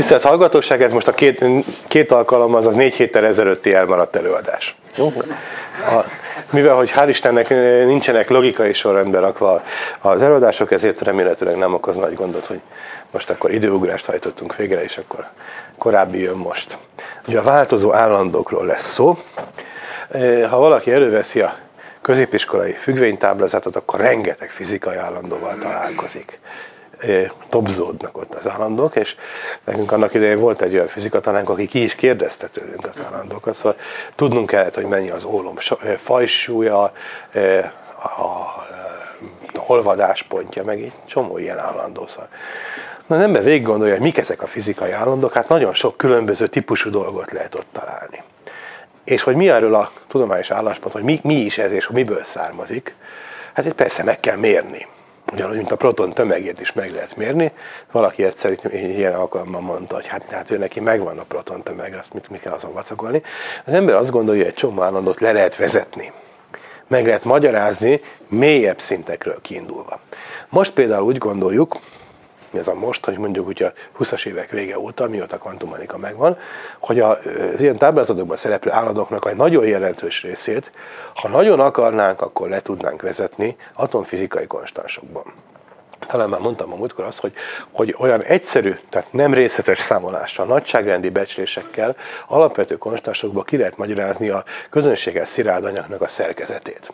Tisztelt hallgatóság, ez most a két alkalom, az 4 héttel ezelőtti elmaradt előadás. Jó? Mivel, hogy hál' Istennek nincsenek logikai sorrendben rakva az előadások, ezért remélhetőleg nem okoz nagy gondot, hogy most akkor időugrást hajtottunk végre, és akkor korábbi jön most. Ugye a változó állandókról lesz szó. Ha valaki előveszi a középiskolai függvénytáblázatot, akkor rengeteg fizikai állandóval találkozik. Tobzódnak ott az állandók, és nekünk annak idején volt egy olyan fizikatanánk, aki ki is kérdezte tőlünk az állandókat, szóval tudnunk kellett, hogy mennyi az ólom fajsúlya, a olvadáspontja, meg egy csomó ilyen állandó. Szóval. Na, az ember végig gondolja, hogy mik ezek a fizikai állandók, hát nagyon sok különböző típusú dolgot lehet ott találni. És hogy mi erről a tudományos álláspont, hogy mi is ez, és miből származik, hát itt persze meg kell mérni. Ugyanúgy, mint a proton tömegét is meg lehet mérni. Valaki egyszer ilyen alkalommal mondta, hogy hát ő neki megvan a proton tömeg, azt mit kell azon vacakolni. Az ember azt gondolja, hogy egy csomó állandót le lehet vezetni. Meg lehet magyarázni mélyebb szintekről kiindulva. Most például úgy gondoljuk, ez a most, hogy mondjuk úgy a 20-as évek vége óta, mióta kvantummechanika megvan, hogy az ilyen táblázatokban szereplő állandóknak egy nagyon jelentős részét, ha nagyon akarnánk, akkor le tudnánk vezetni atomfizikai konstansokban. Talán már mondtam a múltkor azt, hogy olyan egyszerű, tehát nem részletes számolással, nagyságrendi becslésekkel alapvető konstansokból ki lehet magyarázni a közönséges szilárd anyagnak a szerkezetét.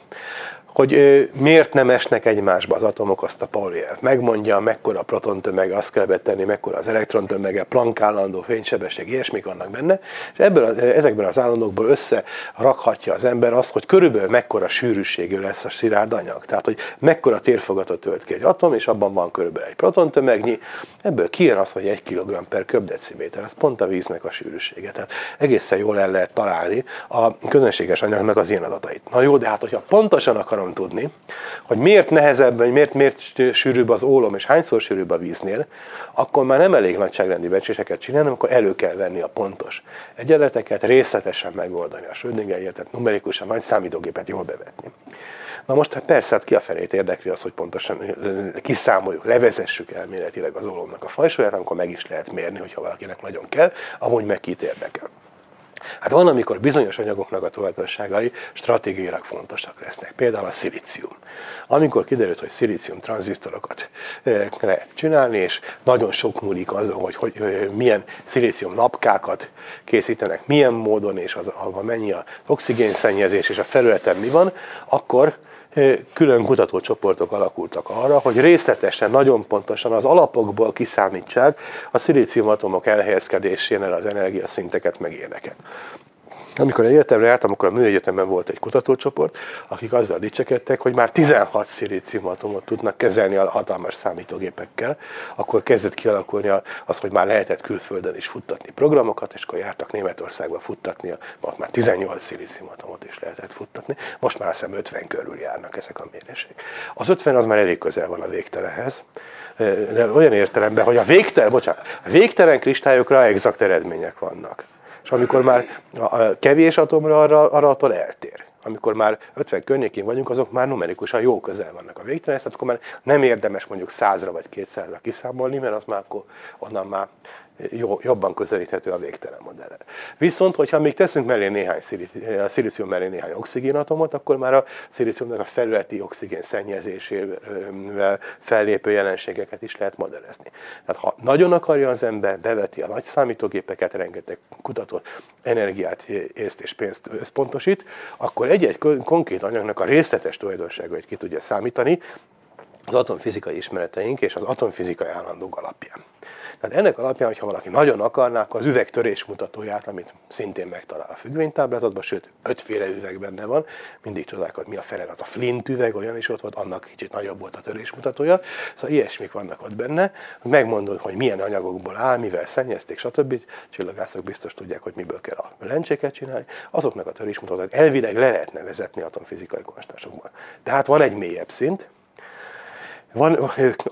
Hogy miért nem esnek egymásba az atomok, azt a Pauli elv megmondja, mekkora a protontömeg, azt kell betenni, mekkora az elektrontömege, Planck állandó, fénysebesség, ilyesmik vannak benne, és ezekben az állandókból összerakhatja az ember azt, hogy körülbelül mekkora sűrűségű lesz a szilárd anyag. Tehát, hogy mekkora térfogatot tölt ki egy atom, és abban van körülbelül egy protontömegnyi, ebből kijön az, hogy 1 kg per köbdeciméter, ez pont a víznek a sűrűsége. Tehát egészen jól el lehet találni a közönséges anyagnak az ilyen adatait. Na jó, de hát, hogyha pontosan akarom tudni, hogy miért nehezebb, vagy miért sűrűbb az ólom, és hányszor sűrűbb a víznél, akkor már nem elég nagyságrendi becsléseket csinálni, akkor elő kell venni a pontos egyenleteket, részletesen megoldani a Schrödinger-értet, numerikusan nagy számítógépet jól bevetni. Na most hát persze, hát ki a felét érdekli az, hogy pontosan kiszámoljuk, levezessük elméletileg az ólomnak a fajsúlyát, amikor meg is lehet mérni, hogyha valakinek nagyon kell, amúgy meg kit érdekel. Hát van, amikor bizonyos anyagoknak a tulajdonságai stratégiailag fontosak lesznek. Például a szilícium. Amikor kiderült, hogy szilícium tranzisztorokat lehet csinálni, és nagyon sok múlik azon, hogy milyen szilícium napkákat készítenek, milyen módon, és abban mennyi az oxigénszennyezés, és a felületen mi van, akkor külön kutatócsoportok alakultak arra, hogy részletesen, nagyon pontosan az alapokból kiszámítsák a szilíciumatomok elhelyezkedésénél az energiaszinteket meg ilyeneket. Amikor egyetemre jártam, akkor a Műegyetemen volt egy kutatócsoport, akik azzal dicsekedtek, hogy már 16 szilíciumatomot tudnak kezelni a hatalmas számítógépekkel. Akkor kezdett kialakulni az, hogy már lehetett külföldön is futtatni programokat, és akkor jártak Németországba futtatni, ott már 18 szilíciumatomot is lehetett futtatni. Most már azt hiszem 50 körül járnak ezek a mérések. Az 50 az már elég közel van a végtelenhez, de olyan értelemben, hogy a végtelen kristályokra exakt eredmények vannak. És amikor már a kevés atomra arra attól eltér. Amikor már 50 környékén vagyunk, azok már numerikusan jó közel vannak a végtelenhez, tehát akkor már nem érdemes mondjuk 100-ra vagy 200-ra kiszámolni, mert az már akkor onnan már jobban közelíthető a végtelen modellre. Viszont, hogyha még teszünk mellé a szilícium mellé néhány oxigénatomot, akkor már a szilíciumnak a felületi oxigén szennyezésével fellépő jelenségeket is lehet modellezni. Tehát ha nagyon akarja az ember, beveti a nagy számítógépeket, rengeteg kutatott energiát, észt és pénzt összpontosít, akkor egy-egy konkrét anyagnak a részletes tulajdonságait ki tudja számítani az atomfizikai ismereteink és az atomfizikai állandók alapján. Tehát ennek alapján, hogyha valaki nagyon akarná, akkor az üvegtörés mutatóját, amit szintén megtalál a függvénytáblázatban, sőt, 5 féle üveg benne van, mindig csodálkozom, mi a fele, az a flint üveg, olyan is ott volt, annak kicsit nagyobb volt a törésmutatója, szóval ilyesmik vannak ott benne, megmondod, hogy milyen anyagokból áll, mivel szennyezték, stb. Csillagászok biztos tudják, hogy miből kell a lencséket csinálni, azoknak a törésmutatókat elvileg le lehetne vezetni atomfizikai konstansokban. Tehát van egy mélyebb szint,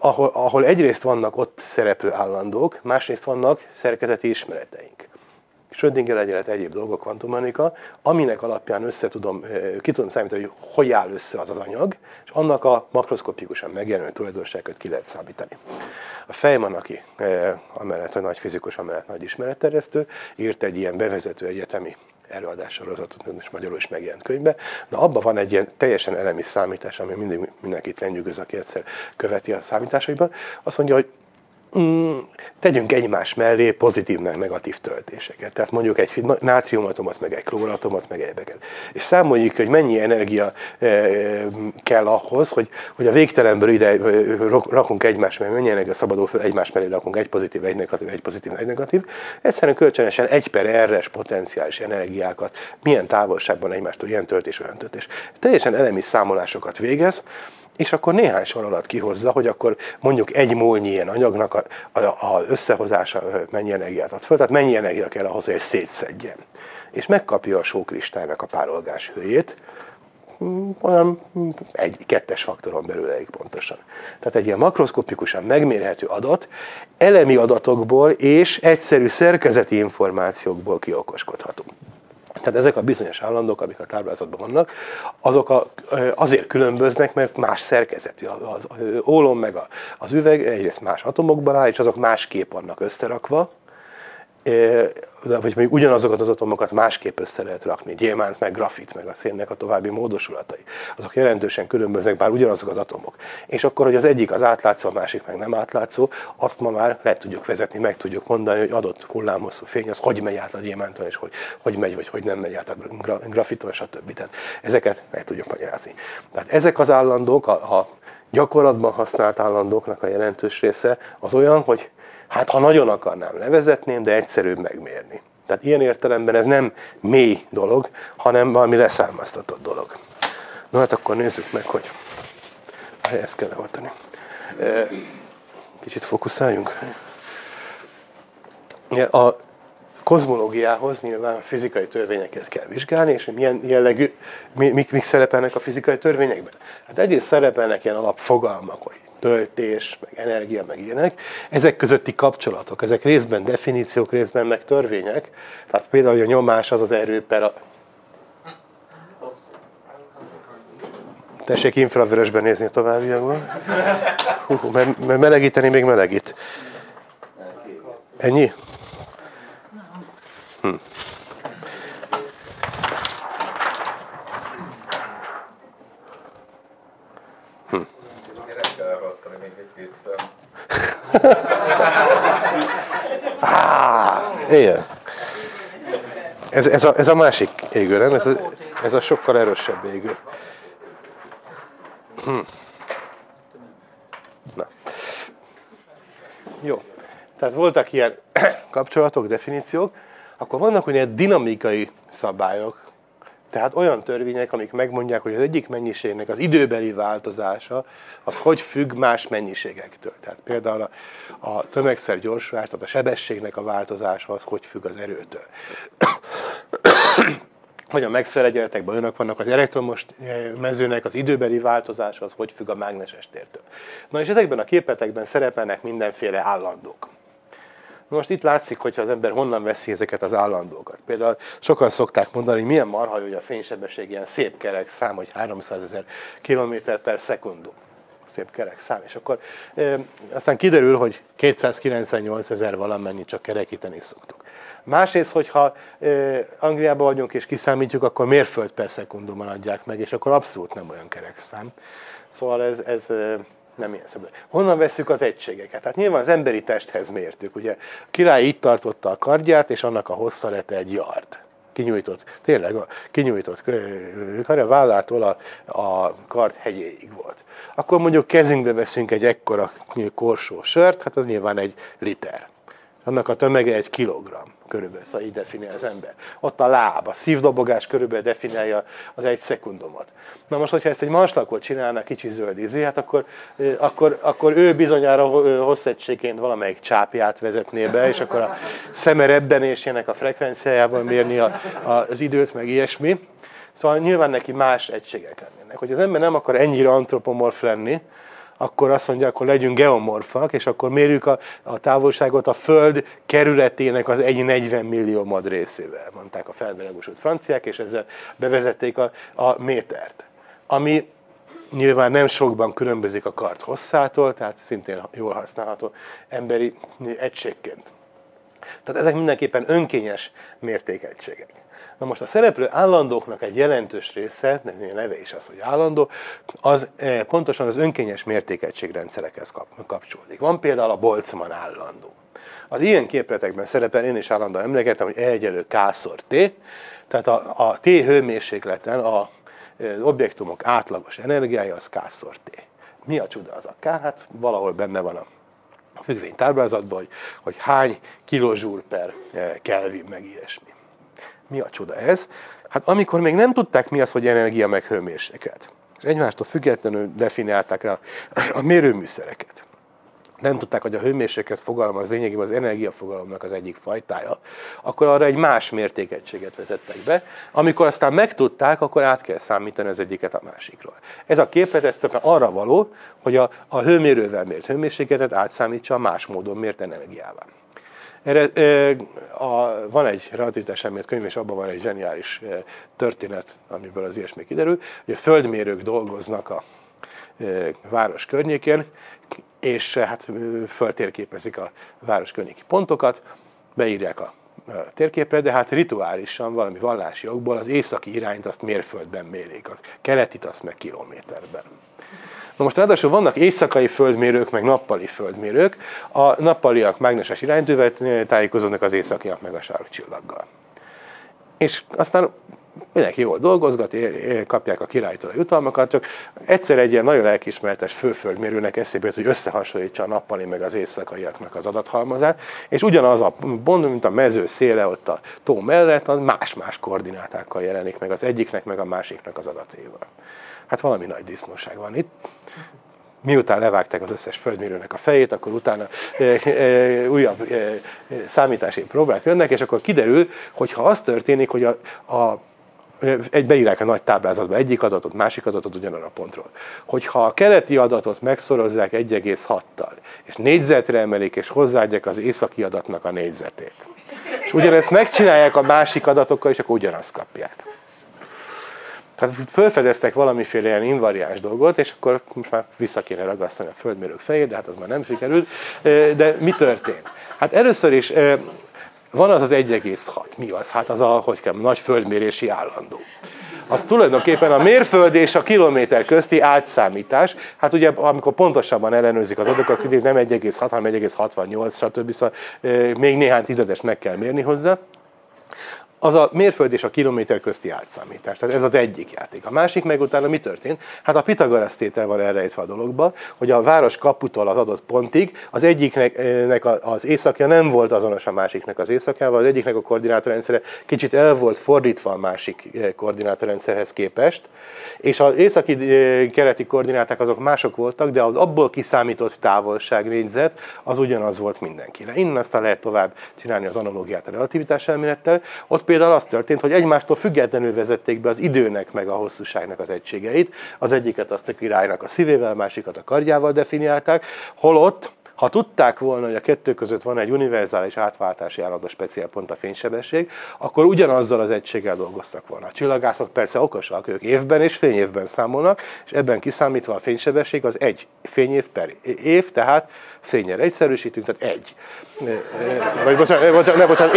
ahol egyrészt vannak ott szereplő állandók, másrészt vannak szerkezeti ismereteink. Schrödinger egyenlet, egyéb dolgok, kvantummechanika, aminek alapján ki tudom számítani, hogy hogy áll össze az az anyag, és annak a makroszkopikusan megjelenő tulajdonságot ki lehet számítani. A Feynman, aki amellett a nagy fizikus, amellett nagy ismeretterjesztő, írt egy ilyen bevezető egyetemi előadássorozatot, és magyarul is megjelent könyvbe, de abban van egy ilyen teljesen elemi számítás, ami mindig mindenkit lenyűgöz, aki egyszer követi a számításaiban. Azt mondja, hogy tegyünk egymás mellé pozitív meg negatív töltéseket. Tehát mondjuk egy nátriumatomot, meg egy klóratomot, meg egyebeket. És számoljuk, hogy mennyi energia kell ahhoz, hogy a végtelenből ide rakunk egymás mellé, mennyi energia szabadul föl, egymás mellé rakunk egy pozitív, egy negatív, egy pozitív, egy negatív. Egyszerűen kölcsönösen 1/r-es potenciális energiákat milyen távolságban egymástól ilyen töltés, olyan töltés. Teljesen elemi számolásokat végez, és akkor néhány sor alatt kihozza, hogy akkor mondjuk egy mólnyi ilyen anyagnak az összehozása mennyi energiát ad föl, tehát mennyi energia kell ahhoz, hogy ezt szétszedjen. És megkapja a sókristálynak a párolgás hőjét, olyan 1-2-es faktoron belül elég pontosan. Tehát egy ilyen makroszkopikusan megmérhető adat, elemi adatokból és egyszerű szerkezeti információkból kiokoskodhatunk. Tehát ezek a bizonyos állandók, amik a táblázatban vannak, azok azért különböznek, mert más szerkezetű. Az ólom meg az üveg egyrészt más atomokban áll, és azok másképp vannak összerakva, vagy mondjuk ugyanazokat az atomokat másképp össze lehet rakni, gyémánt, meg grafit, meg a szénnek a további módosulatai. Azok jelentősen különböznek, bár ugyanazok az atomok. És akkor, hogy az egyik az átlátszó, a másik meg nem átlátszó, azt ma már le tudjuk vezetni, meg tudjuk mondani, hogy adott hullámhosszú fény, az hogy megy át a gyémánton, és hogy megy, vagy hogy nem megy át a grafiton, stb. Tehát ezeket meg tudjuk magyarázni. Tehát ezek az állandók, a gyakorlatban használt állandóknak a jelentős része az olyan, hogy hát ha nagyon akarnám, levezetném, de egyszerűbb megmérni. Tehát ilyen értelemben ez nem mély dolog, hanem valami leszármaztatott dolog. Na hát akkor nézzük meg, hogy ezt kell leoltani. Kicsit fókuszáljunk. A kozmológiához nyilván fizikai törvényeket kell vizsgálni, és milyen jellegű, mik szerepelnek a fizikai törvényekben. Hát egyrészt szerepelnek ilyen alapfogalmak, hogy töltés, meg energia, meg ilyenek. Ezek közötti kapcsolatok, ezek részben definíciók, részben meg törvények. Tehát például, hogy a nyomás az az erő per a... Tessék infravörösben nézni a továbbiakban. Mert melegíteni még melegít. Ennyi? Igen. Ez a másik égő, nem? Ez a sokkal erősebb égő. Na. Jó. Tehát voltak ilyen kapcsolatok, definíciók, akkor vannak olyan dinamikai szabályok, tehát olyan törvények, amik megmondják, hogy az egyik mennyiségnek az időbeli változása, az hogy függ más mennyiségektől. Tehát például a tömegszer gyorsulás, tehát a sebességnek a változása, az hogy függ az erőtől. Vagy a Maxwell egyenletekben olyanok vannak, az elektromos mezőnek az időbeli változása, az hogy függ a mágneses tértől. Na és ezekben a képletekben szerepelnek mindenféle állandók. Most itt látszik, hogyha az ember honnan veszi ezeket az állandókat. Például sokan szokták mondani, hogy milyen marha, hogy a fénysebesség ilyen szép kerek szám, hogy 300 000 km/s. Szép kerek szám. És akkor aztán kiderül, hogy 298 000 valamennyit csak kerekíteni szoktuk. Másrészt, hogyha Angliában vagyunk és kiszámítjuk, akkor mérföld/szekundumban adják meg, és akkor abszolút nem olyan kerek szám. Szóval ez nem ilyen szabad. Honnan vesszük az egységeket? Hát nyilván az emberi testhez mértük. Ugye a király itt tartotta a kardját, és annak a hossza lett egy yard. Kinyújtott karja vállától a kard hegyéig volt. Akkor mondjuk kezünkbe veszünk egy ekkora korsó sört, hát az nyilván egy liter. Annak a tömege 1 kilogramm körülbelül, szóval így definiál az ember. Ott a láb, a szívdobogás körülbelül definiálja az 1 szekundumot. Na most, hogyha ezt egy marslakot csinálna kicsi zöld izé, hát akkor ő bizonyára hosszegységként valamelyik csápját vezetné be, és akkor a szeme rebbenésének a frekvenciájával mérni az időt, meg ilyesmi. Szóval nyilván neki más egységek lennének. Hogy az ember nem akar ennyire antropomorf lenni, akkor azt mondja, akkor legyünk geomorfak, és akkor mérjük a távolságot a Föld kerületének az 40 millió mad részével, mondták a felvilágosult franciák, és ezzel bevezették a métert. Ami nyilván nem sokban különbözik a kard hosszától, tehát szintén jól használható emberi egységként. Tehát ezek mindenképpen önkényes mértékegységek. Na most a szereplő állandóknak egy jelentős része, neve is az, hogy állandó, az pontosan az önkényes mértékegységrendszerekhez kapcsolódik. Van például a Boltzmann állandó. Az ilyen képletekben szerepel, én is állandóan emlegettem, hogy E = K/T, tehát a T hőmérsékleten az objektumok átlagos energiája az K/T. Mi a csuda az a K? Hát valahol benne van a függvénytáblázatban, hogy hány kilojoule per Kelvin, meg ilyesmi. Mi a csuda ez? Hát amikor még nem tudták, mi az, hogy energia meg hőmérséklet, és egymástól függetlenül definiálták rá a mérőműszereket. Nem tudták, hogy a hőmérséklet fogalom az lényegében az energiafogalomnak az egyik fajtája, akkor arra egy más mértékegységet vezettek be. Amikor aztán megtudták, akkor át kell számítani az egyiket a másikról. Ez a képlet ez arra való, hogy a hőmérővel mért hőmérsékletet átszámítsa a más módon mért energiával. Erre van egy relativitás elmélet könyv, és abban van egy zseniális történet, amiből az ilyesmi kiderül, hogy a földmérők dolgoznak a város környékén, és hát föltérképezik a város környéki pontokat, beírják a térképre, de hát rituálisan, valami vallási okból az északi irányt azt mérföldben mérik, a keletit azt meg kilométerben. Na most ráadásul vannak éjszakai földmérők, meg nappali földmérők. A nappaliak mágneses iránytűvel tájékozódnak, az északiak meg a sarokcsillaggal. És aztán mindenki jól dolgozgat, kapják a királytól a jutalmakat, csak egyszer egy ilyen nagyon lelkiismeretes főföldmérőnek eszébe jut, hogy összehasonlítsa a nappali meg az éjszakaiaknak az adathalmazát, és ugyanaz a pont, mint a mező széle ott a tó mellett, az más-más koordinátákkal jelenik meg az egyiknek, meg a másiknak az adatéval. Hát valami nagy disznóság van itt. Miután levágták az összes földmérőnek a fejét, akkor utána újabb számítási próbák jönnek, és akkor kiderül, hogy ha az történik, hogy beírják a nagy táblázatba egyik adatot, másik adatot ugyanarra a pontról. Hogyha a keleti adatot megszorozzák 1,6-tal, és négyzetre emelik, és hozzáadják az északi adatnak a négyzetét. És ugyanezt megcsinálják a másik adatokkal, és akkor ugyanazt kapják. Tehát felfedeztek valamiféle ilyen invariáns dolgot, és akkor most már vissza kéne ragasztani a földmérők fejét, de hát az már nem sikerült. De mi történt? Hát először is van az 1,6. Mi az? Hát az a nagy földmérési állandó. Az tulajdonképpen a mérföld és a kilométer közti átszámítás. Hát ugye, amikor pontosabban ellenőrzik az adatokat, nem 1,6, hanem 1,68, stb. Szóval még néhány tizedes meg kell mérni hozzá. Az a mérföld és a kilométer közti átszámítás. Tehát ez az egyik játék. A másik meg utána mi történt? Hát a Pitagorasz tétel van elrejtve a dologba, hogy a város kaputól az adott pontig az egyiknek az északja nem volt azonos a másiknak az északjával, az egyiknek a koordinátorrendszere kicsit el volt fordítva a másik koordinátorrendszerhez képest, és az északi-keleti koordináták azok mások voltak, de az abból kiszámított távolságnégyzet az ugyanaz volt mindenkire. Innen aztán lehet tovább csinálni az analógiát a relativitás elmélettel. Ott például az történt, hogy egymástól függetlenül vezették be az időnek meg a hosszúságnak az egységeit. Az egyiket azt a királynak a szívével, a másikat a kardjával definiálták, holott, ha tudták volna, hogy a kettő között van egy univerzális átváltási állandó speciálpont, a fénysebesség, akkor ugyanazzal az egységgel dolgoztak volna. A csillagászok persze okosak, ők évben és fényévben számolnak, és ebben kiszámítva a fénysebesség az 1 fényév per év, tehát fényre egyszerűsítünk, tehát 1. Vagy bocsánat,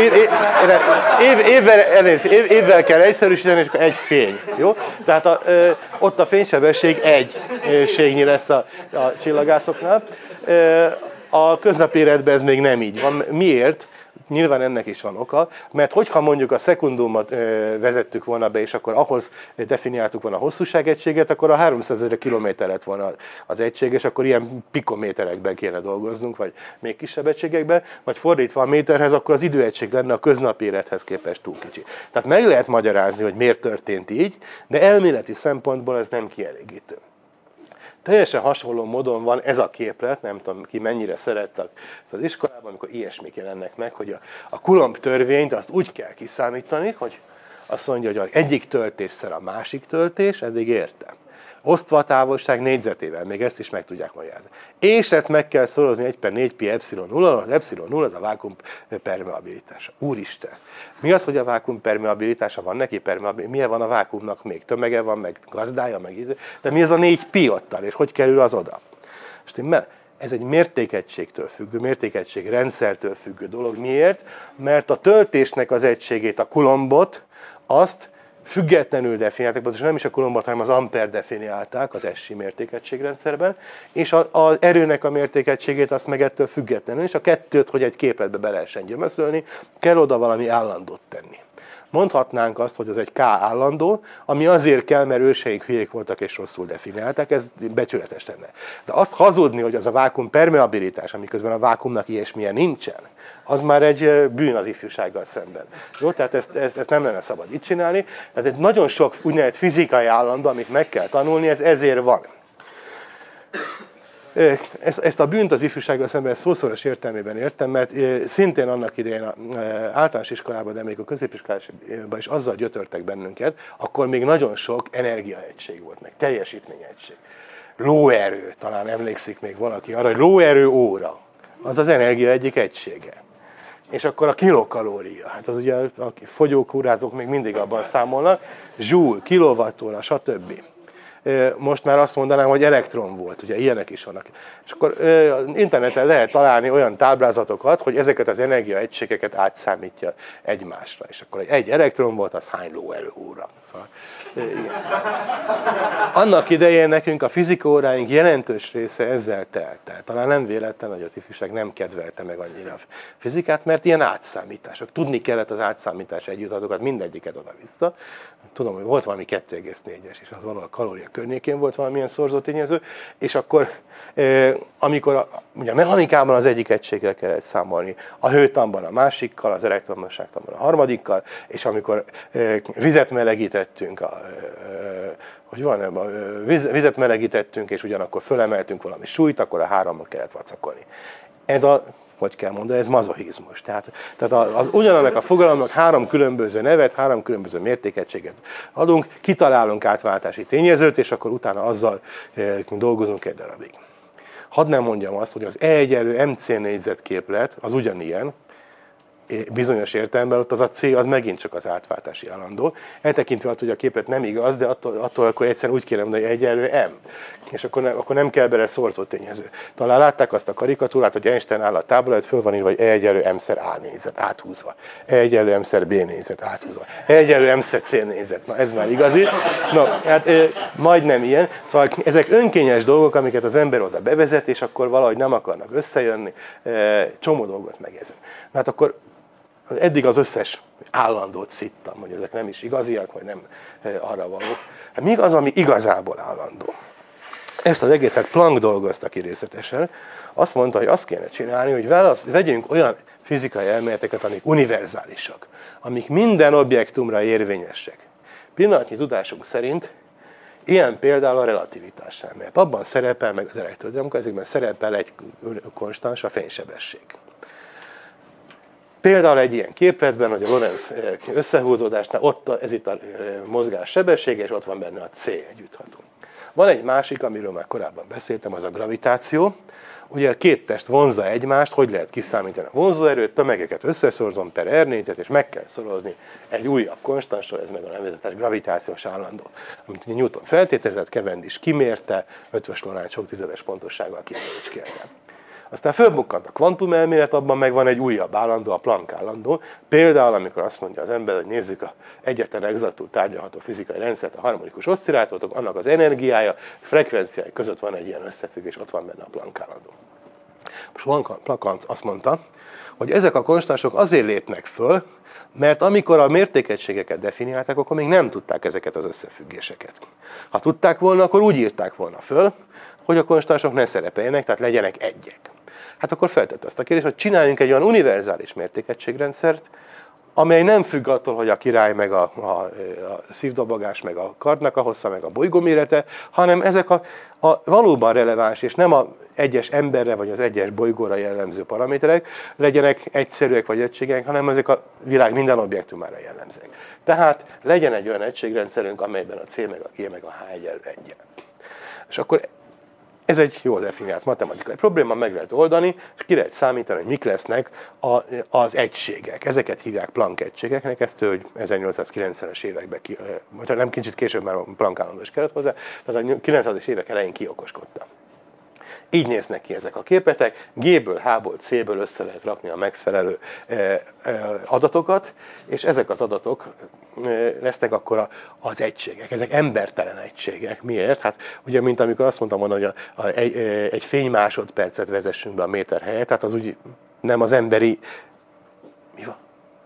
évvel kell egyszerűsíteni, és akkor 1 fény. Jó? Tehát ott a fénysebesség 1-ségnyi lesz a csillagászoknál. A köznapi életben ez még nem így van. Miért? Nyilván ennek is van oka, mert hogyha mondjuk a szekundumot vezettük volna be, és akkor ahhoz definiáltuk volna a hosszúságegységet, akkor a 300 000 kilométer lett volna az egység, és akkor ilyen pikométerekben kéne dolgoznunk, vagy még kisebb egységekben, vagy fordítva a méterhez, akkor az időegység lenne a köznapi élethez képest túl kicsi. Tehát meg lehet magyarázni, hogy miért történt így, de elméleti szempontból ez nem kielégítő. Teljesen hasonló módon van ez a képlet, nem tudom ki mennyire szerette az iskolában, amikor ilyesmik jelennek meg, hogy a Coulomb törvényt azt úgy kell kiszámítani, hogy azt mondja, hogy az egyik töltésszer a másik töltés, eddig értem. osztva a távolság négyzetével, még ezt is meg tudják magyarázni. És ezt meg kell szorozni 1/4pi epsilon 0, az epsilon 0 az a vákum permeabilitása. Úristen! Mi az, hogy a vákum permeabilitása? Van neki permeabilitása? Milyen van a vákumnak még? Tömege van, meg gazdája, meg íze? De mi az a 4pi ottan, és hogy kerül az oda? Ez egy mértékegységtől függő, mértékegységrendszertől függő dolog. Miért? Mert a töltésnek az egységét, a kulombot, azt függetlenül definiálták, pontosan nem is a kulombot, hanem az amper definiálták az SI mértékegységrendszerben, és az erőnek a mértékegységét azt meg ettől függetlenül, és a kettőt, hogy egy képletbe be lehessen gyömöszölni, kell oda valami állandót tenni. Mondhatnánk azt, hogy az egy K állandó, ami azért kell, mert őseink hülyék voltak és rosszul definiálták, ez becsületes lenne. De azt hazudni, hogy az a vákum permeabilitás, amiközben a vákumnak ilyesmilyen nincsen, az már egy bűn az ifjúsággal szemben. Jó, tehát ezt nem lenne szabad itt csinálni. Tehát egy nagyon sok úgynevezett fizikai állandó, amit meg kell tanulni, ez ezért van. Ezt a bűnt az ifjúsággal szemben szószoros értelmében értem, mert szintén annak idején általános iskolában, de még a középiskolában is azzal gyötörtek bennünket, akkor még nagyon sok energiaegység volt, meg teljesítményegység. Lóerő, talán emlékszik még valaki arra, hogy lóerő óra, az az energia egyik egysége. És akkor a kilokalória, hát az ugye a fogyókúrázók még mindig abban számolnak, joule, kilovattóra, stb. Most már azt mondanám, hogy elektron volt, ugye ilyenek is vannak. És akkor interneten lehet találni olyan táblázatokat, hogy ezeket az energiaegységeket átszámítja egymásra. És akkor egy elektron volt, az hány lóerőóra. Szóval, annak idején nekünk a fizikaóráink jelentős része ezzel telt. Tehát talán nem véletlen, hogy az ifjúság nem kedvelte meg annyira a fizikát, mert ilyen átszámítások. Tudni kellett az átszámítás együttadókat, mindegyiket oda-vissza. Tudom, hogy volt valami 2,4-es, és az valahol a kalória környékén volt valamilyen szorzó tényező, és akkor, amikor ugye a mechanikában az egyik egységgel kellett számolni, a hőtanban a másikkal, az elektromosságtanban a harmadikkal, és amikor vizet melegítettünk, vizet melegítettünk, és ugyanakkor fölemeltünk valami súlyt, akkor a hárommal kellett vacakolni. Ez a hogy kell mondani, ez mazochizmus. Tehát ugyanannak a fogalomnak három különböző nevet, három különböző mértékegységet adunk, kitalálunk átváltási tényezőt, és akkor utána azzal dolgozunk egy darabig. Hadd nem mondjam azt, hogy az E=MC négyzetképlet az ugyanilyen, bizonyos értelemben ott az a C az megint csak az átváltási állandó. Eltekintve attól, hogy a képlet nem igaz, de attól akkor egyszerűen úgy kéne mondani, hogy E=M. És akkor nem kell bele szorzó tényező. Talán látták azt a karikatúrát, hogy Einstein áll a tábla, hogy föl van írva, hogy E=M/A négyzet áthúzva. E=M/B négyzet áthúzva. E=M/C négyzet. Na ez már igazi. No, hát majdnem ilyen. Szóval ezek önkényes dolgok, amiket az ember oda bevezet, és akkor valahogy nem akarnak összejönni. Csomó dolgot megezünk. Hát akkor eddig az összes állandót szittam, hogy ezek nem is igaziak, vagy nem arra valók. Hát mi az, ami igazából állandó? Ezt az egészet Planck dolgozta ki részletesen. Azt mondta, hogy azt kéne csinálni, hogy vegyünk olyan fizikai elméleteket, amik univerzálisak, amik minden objektumra érvényesek. Pillanatnyi tudásunk szerint ilyen például a relativitás elmélet. Abban szerepel meg az elektrodinamika, ezekben szerepel egy konstans, a fénysebesség. Például egy ilyen képletben, hogy a Lorentz összehúzódásnál ez itt a mozgás sebessége, és ott van benne a C együttható. Van egy másik, amiről már korábban beszéltem, az a gravitáció. Ugye a két test vonzza egymást, hogy lehet kiszámítani a vonzóerőt, tömegeket összeszorzom per R-négyzet, és meg kell szorozni egy újabb konstanssal, ez meg a nevezetes gravitációs állandó. Amit Newton feltételezett, Cavendish kimérte, 5-ös Lorentz sok tizedes pontossággal kimérécskélte. Aztán fölbukkant a kvantumelmélet, abban meg van egy újabb állandó, a Planck állandó. Például, amikor azt mondja az ember, hogy nézzük az egyetlen exaktul tárgyalható fizikai rendszert, a harmonikus oszcillátorok, annak az energiája, frekvenciái között van egy ilyen összefüggés, ott van benne a Planck állandó. Most Planck azt mondta, hogy ezek a konstansok azért lépnek föl, mert amikor a mértékegységeket definiálták, akkor még nem tudták ezeket az összefüggéseket. Ha tudták volna, akkor úgy írták volna föl, hogy a konstansok ne szerepeljenek, tehát legyenek egyek. Hát akkor feltette azt a kérdést, hogy csináljunk egy olyan univerzális mértékegységrendszert, amely nem függ attól, hogy a király, meg a szívdobogás, meg a kardnak a hossza, meg a bolygó mérete, hanem ezek a valóban releváns, és nem az egyes emberre, vagy az egyes bolygóra jellemző paraméterek legyenek egyszerűek vagy egységek, hanem ezek a világ minden objektumára jellemzőek. Tehát legyen egy olyan egységrendszerünk, amelyben a C, meg a G, meg a H egyenlő 1. És akkor ez egy jól definiált matematikai probléma, meg lehet oldani, és ki lehet számítani, hogy mik lesznek az egységek. Ezeket hívják Planck egységeknek, ezt ő 1890-es években, vagy nem kicsit később már Planck állandó is kellett hozzá, tehát a 90-es évek elején kiokoskodta. Így néznek ki ezek a képetek, G-ből, H-ból, C-ből össze lehet rakni a megfelelő adatokat, és ezek az adatok lesznek akkor az egységek. Ezek embertelen egységek. Miért? Hát ugye, mint amikor azt mondtam volna, hogy egy fénymásodpercet vezessünk be a méter helyett, tehát az úgy nem az emberi... Mi van?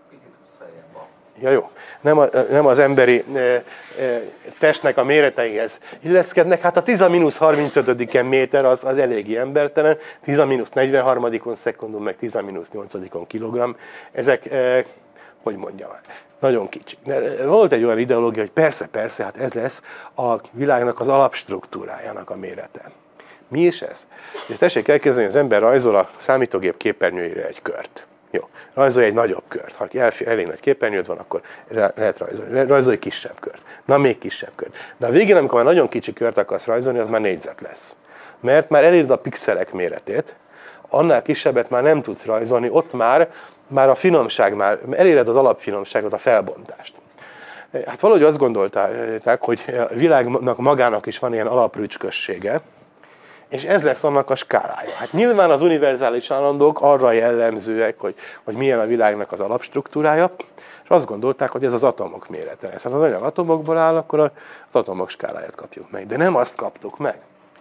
Ja, jó. Nem az emberi testnek a méreteihez illeszkednek. Hát a 10-35 méter az eléggé embertelen, 10-43 szekundum, meg 10-8 kilogramm. Ezek, hogy mondjam, nagyon kicsik. Volt egy olyan ideológia, hogy persze, hát ez lesz a világnak az alapstruktúrájának a mérete. Mi is ez? Ugye tessék elkezdeni, az ember rajzol a számítógép képernyőjére egy kört. Jó, rajzolj egy nagyobb kört. Ha elég nagy képernyőd van, akkor lehet rajzolni. Rajzolj kisebb kört. Na, még kisebb kört. De a végén, amikor már nagyon kicsi kört akarsz rajzolni, az már négyzet lesz. Mert már elérd a pixelek méretét, annál kisebbet már nem tudsz rajzolni, ott már a finomság, már eléred az alapfinomságot, a felbontást. Hát valahogy azt gondolták, hogy a világnak magának is van ilyen alaprücskössége, és ez lesz annak a skálája. Hát nyilván az univerzális állandók arra jellemzőek, hogy milyen a világnak az alapstruktúrája, és azt gondolták, hogy ez az atomok mérete lesz. Hát az anyag atomokból áll, akkor az atomok skáláját kapjuk meg. De nem azt kaptuk meg.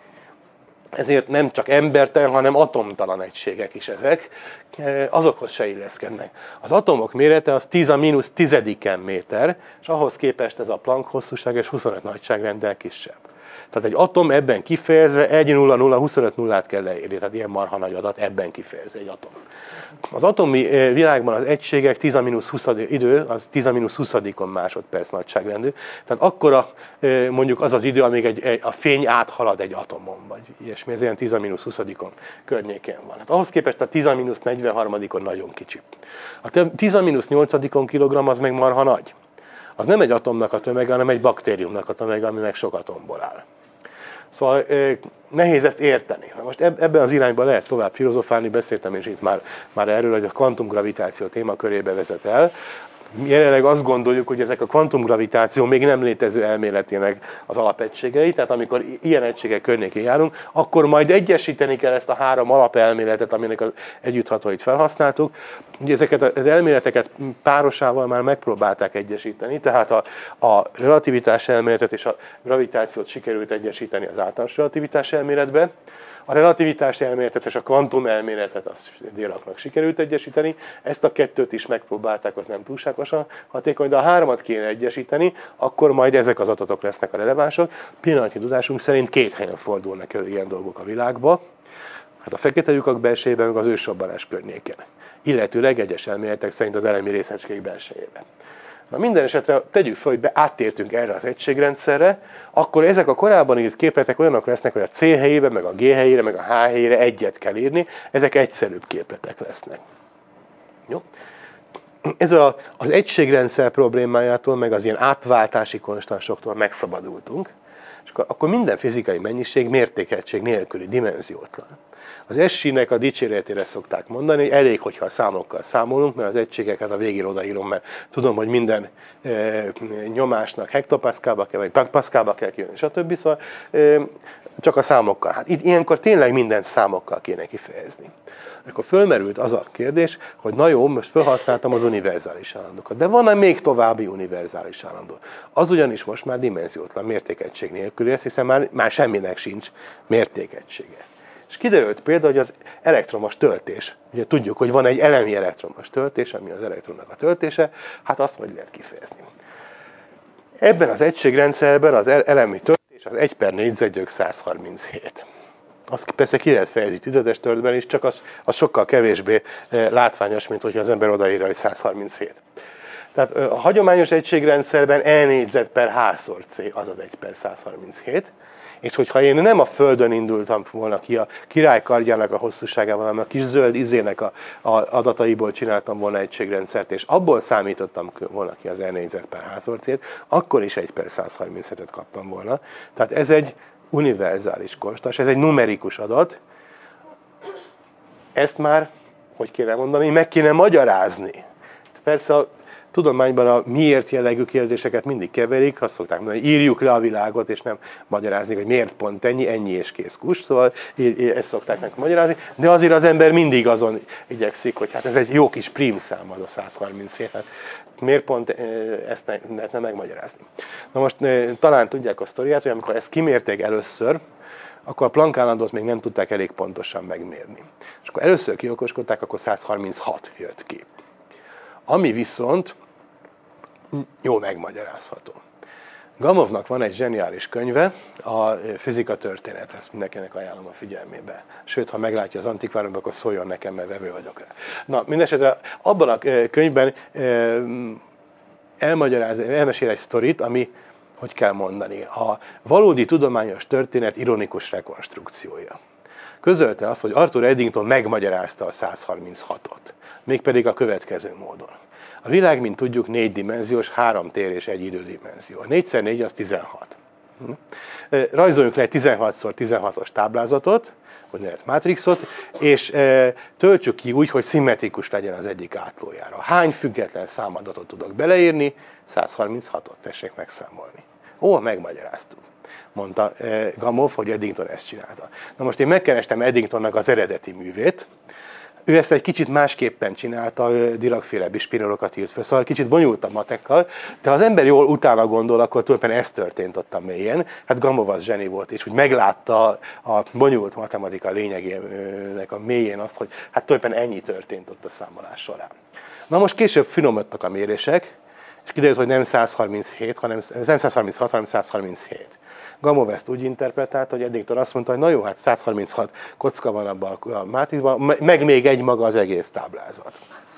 Ezért nem csak embertelen, hanem atomtalan egységek is ezek, azokhoz se illeszkednek. Az atomok mérete az 10⁻⁻⁰ méter, és ahhoz képest ez a Planck hosszúság és 25 nagyságrendel kisebb. Tehát egy atom ebben kifejezve 1 0 0 25 nullát kell leírni, tehát ilyen marha nagy adat ebben kifejezve egy atom. Az atomi világban az egységek 10⁻20 idő, az 10⁻20 másodperc nagyságrendű, tehát akkora mondjuk az az idő, amíg a fény áthalad egy atomon, vagy ilyesmi, ez ilyen 10⁻20 környékén van. Hát ahhoz képest a 10⁻43 nagyon kicsi. A 10⁻8 kilogramm az meg marha nagy. Az nem egy atomnak a tömege, hanem egy baktériumnak a tömege, ami meg sok atomból áll. Szóval nehéz ezt érteni. Most ebben az irányban lehet tovább filozofálni, beszéltem is itt már erről, hogy a kvantumgravitáció témakörébe vezet el. Jelenleg azt gondoljuk, hogy ezek a kvantumgravitáció még nem létező elméletének az alapegységei, tehát amikor ilyen egységek környékén járunk, akkor majd egyesíteni kell ezt a három alapelméletet, aminek az együtthatóit felhasználtuk. Ugye ezeket az elméleteket párosával már megpróbálták egyesíteni, tehát a relativitás elméletet és a gravitációt sikerült egyesíteni az általános relativitás elméletbe. A relativitás elméletet és a kvantum elméletet azt Diracnak sikerült egyesíteni, ezt a kettőt is megpróbálták, az nem túlságosan hatékony, de a hármat kéne egyesíteni, akkor majd ezek az adatok lesznek a relevánsok. Pillanatnyi tudásunk szerint 2 helyen fordulnak elő ilyen dolgok a világba, hát a fekete lyukak belsejében, meg az ősrobbanás környéken. Illetőleg egyes elméletek szerint az elemi részecskék belsejében. Na minden esetre tegyük fel, hogy áttértünk erre az egységrendszerre, akkor ezek a korábban írt képletek olyanok lesznek, hogy a C helyére, meg a G helyére, meg a H helyére egyet kell írni, ezek egyszerűbb képletek lesznek. Jó? Ezzel az egységrendszer problémájától, meg az ilyen átváltási konstansoktól megszabadultunk, és akkor minden fizikai mennyiség mértékegység nélküli, dimenziótlan. Az SI-nek a dicséretére szokták mondani, hogy elég, hogyha a számokkal számolunk, mert az egységeket a végén odaírom, mert tudom, hogy minden nyomásnak hektopaszkálba kell, vagy paszkálba kell kijönni, stb. Szóval csak a számokkal. Hát ilyenkor tényleg mindent számokkal kéne kifejezni. Akkor fölmerült az a kérdés, hogy na jó, most felhasználtam az univerzális állandókat. De van-e még további univerzális állandó? Az ugyanis most már dimenziótlan, mértékegység nélkül lesz, hiszen már semminek sincs mértékegysége. És kiderült például, hogy az elektromos töltés, ugye tudjuk, hogy van egy elemi elektromos töltés, ami az elektronnak a töltése, hát azt hogy lehet kifejezni. Ebben az egységrendszerben az elemi töltés az 1/4 Azt persze ki lehet fejezni tizedes törtben is, csak az sokkal kevésbé látványos, mint hogyha az ember odaírja, hogy 137. Tehát a hagyományos egységrendszerben E/h/c az 1/137, és hogyha én nem a Földön indultam volna ki a király kardjának a hosszúságával, hanem a kis zöld izének a adataiból csináltam volna egységrendszert, és abból számítottam volna ki az E/4/h/c-t, akkor is 1/137-et kaptam volna. Tehát ez egy univerzális konstans, ez egy numerikus adat. Ezt már, hogy kéne mondani, meg kéne magyarázni. Persze a tudományban a miért jellegű kérdéseket mindig keverik, azt szokták mondani, írjuk le a világot, és nem magyarázni, hogy miért pont ennyi és kész kus, szóval ezt szokták meg magyarázni, de azért az ember mindig azon igyekszik, hogy hát ez egy jó kis prímszám az a 137, hát miért pont ezt lehetne megmagyarázni. Na most talán tudják a sztoriát, hogy amikor ezt kimérték először, akkor a Planck állandót még nem tudták elég pontosan megmérni. És akkor először kiokoskodták, akkor 136 jött ki. Ami viszont jól megmagyarázható. Gamovnak van egy zseniális könyve, a fizika történet, ezt mindenkinek ajánlom a figyelmébe. Sőt, ha meglátja az antikvárumban, akkor szóljon nekem, mert vevő vagyok rá. Na, mindesetre abban a könyvben elmesél egy sztorit, ami, hogy kell mondani, a valódi tudományos történet ironikus rekonstrukciója. Közölte azt, hogy Arthur Eddington megmagyarázta a 136-ot, mégpedig a következő módon. A világ, mint tudjuk, 4 dimenziós, 3 tér és 1 idődimenzió. A 4x4 az 16. Rajzoljunk le egy 16x16-os táblázatot, úgynevezett mátrixot, és töltsük ki úgy, hogy szimmetrikus legyen az egyik átlójára. Hány független számadatot tudok beleírni? 136-ot, tessék megszámolni. Ó, megmagyaráztuk, mondta Gamow, hogy Eddington ezt csinálta. Na most én megkerestem Eddingtonnak az eredeti művét. Ő ezt egy kicsit másképpen csinálta, Dirac-féle bispiralokat írt fel, szóval kicsit bonyolultabb matekkal, de ha az ember jól utána gondol, akkor tulajdonképpen ez történt ott a mélyen. Hát Gamow az zseni volt, és úgy meglátta a bonyolult matematika lényegének a mélyén azt, hogy hát tulajdonképpen ennyi történt ott a számolás során. Na most később finomodtak a mérések, és kiderült, hogy nem 136, hanem 137. Gamow ezt úgy interpretálta, hogy Eddington azt mondta, hogy na jó, hát 136 kocka van abban a mátrixban, meg még egy maga az egész táblázat.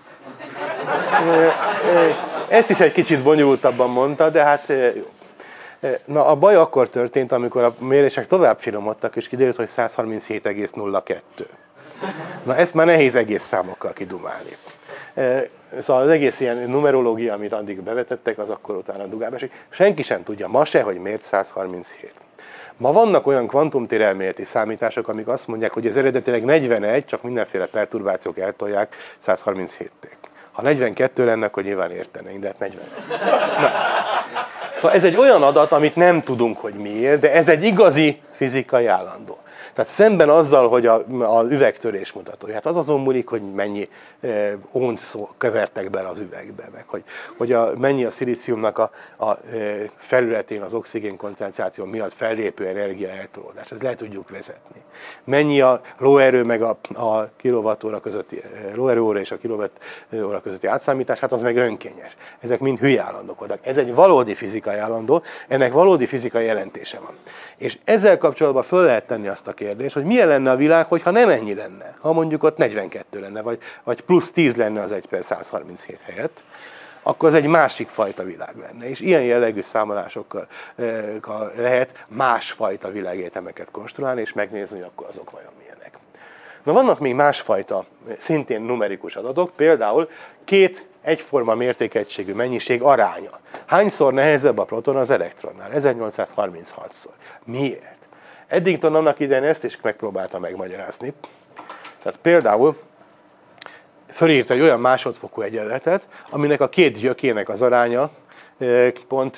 Ezt is egy kicsit bonyolultabban mondta, de hát jó. Na a baj akkor történt, amikor a mérések tovább finomodtak, és kiderült, hogy 137,02. Na ezt már nehéz egész számokkal kidumálni. Szóval az egész ilyen numerológia, amit addig bevetettek, az akkor utána dugába esik. Senki sem tudja ma se, hogy miért 137. Ma vannak olyan kvantumtérelméleti számítások, amik azt mondják, hogy ez eredetileg 41, csak mindenféle perturbációk eltolják 137-ig. Ha 42 lenne, akkor nyilván értenénk, de hát 41. Na. Szóval ez egy olyan adat, amit nem tudunk, hogy miért, de ez egy igazi fizikai állandó. Tehát szemben azzal, hogy az üvegtörés mutatója, hát az azon múlik, hogy mennyi ónc kevertek bele az üvegbe, meg hogy mennyi a szilíciumnak a felületén az oxigén koncentráció miatt fellépő energia eltolódás. Ezt le tudjuk vezetni. Mennyi a lóerő meg a kilovattóra közötti, lóerőóra és a kilovattóra közötti átszámítás, hát az meg önkényes. Ezek mind hülye állandók voltak. Ez egy valódi fizikai állandó, ennek valódi fizikai jelentése van. És ezzel kapcsolatban föl lehet tenni azt a kérdést, hogy milyen lenne a világ, hogyha nem ennyi lenne. Ha mondjuk ott 42 lenne, vagy plusz 10 lenne az 1/137 helyett, akkor az egy másik fajta világ lenne. És ilyen jellegű számolásokkal lehet másfajta világegyetemeket konstruálni, és megnézni, hogy akkor azok vajon milyenek. Na vannak még másfajta, szintén numerikus adatok, például két egyforma mértékegységű mennyiség aránya. Hányszor nehezebb a proton az elektronnál? 1836-szor. Miért? Eddington annak idején ezt is megpróbálta megmagyarázni. Tehát például fölírt egy olyan másodfokú egyenletet, aminek a két gyökének az aránya pont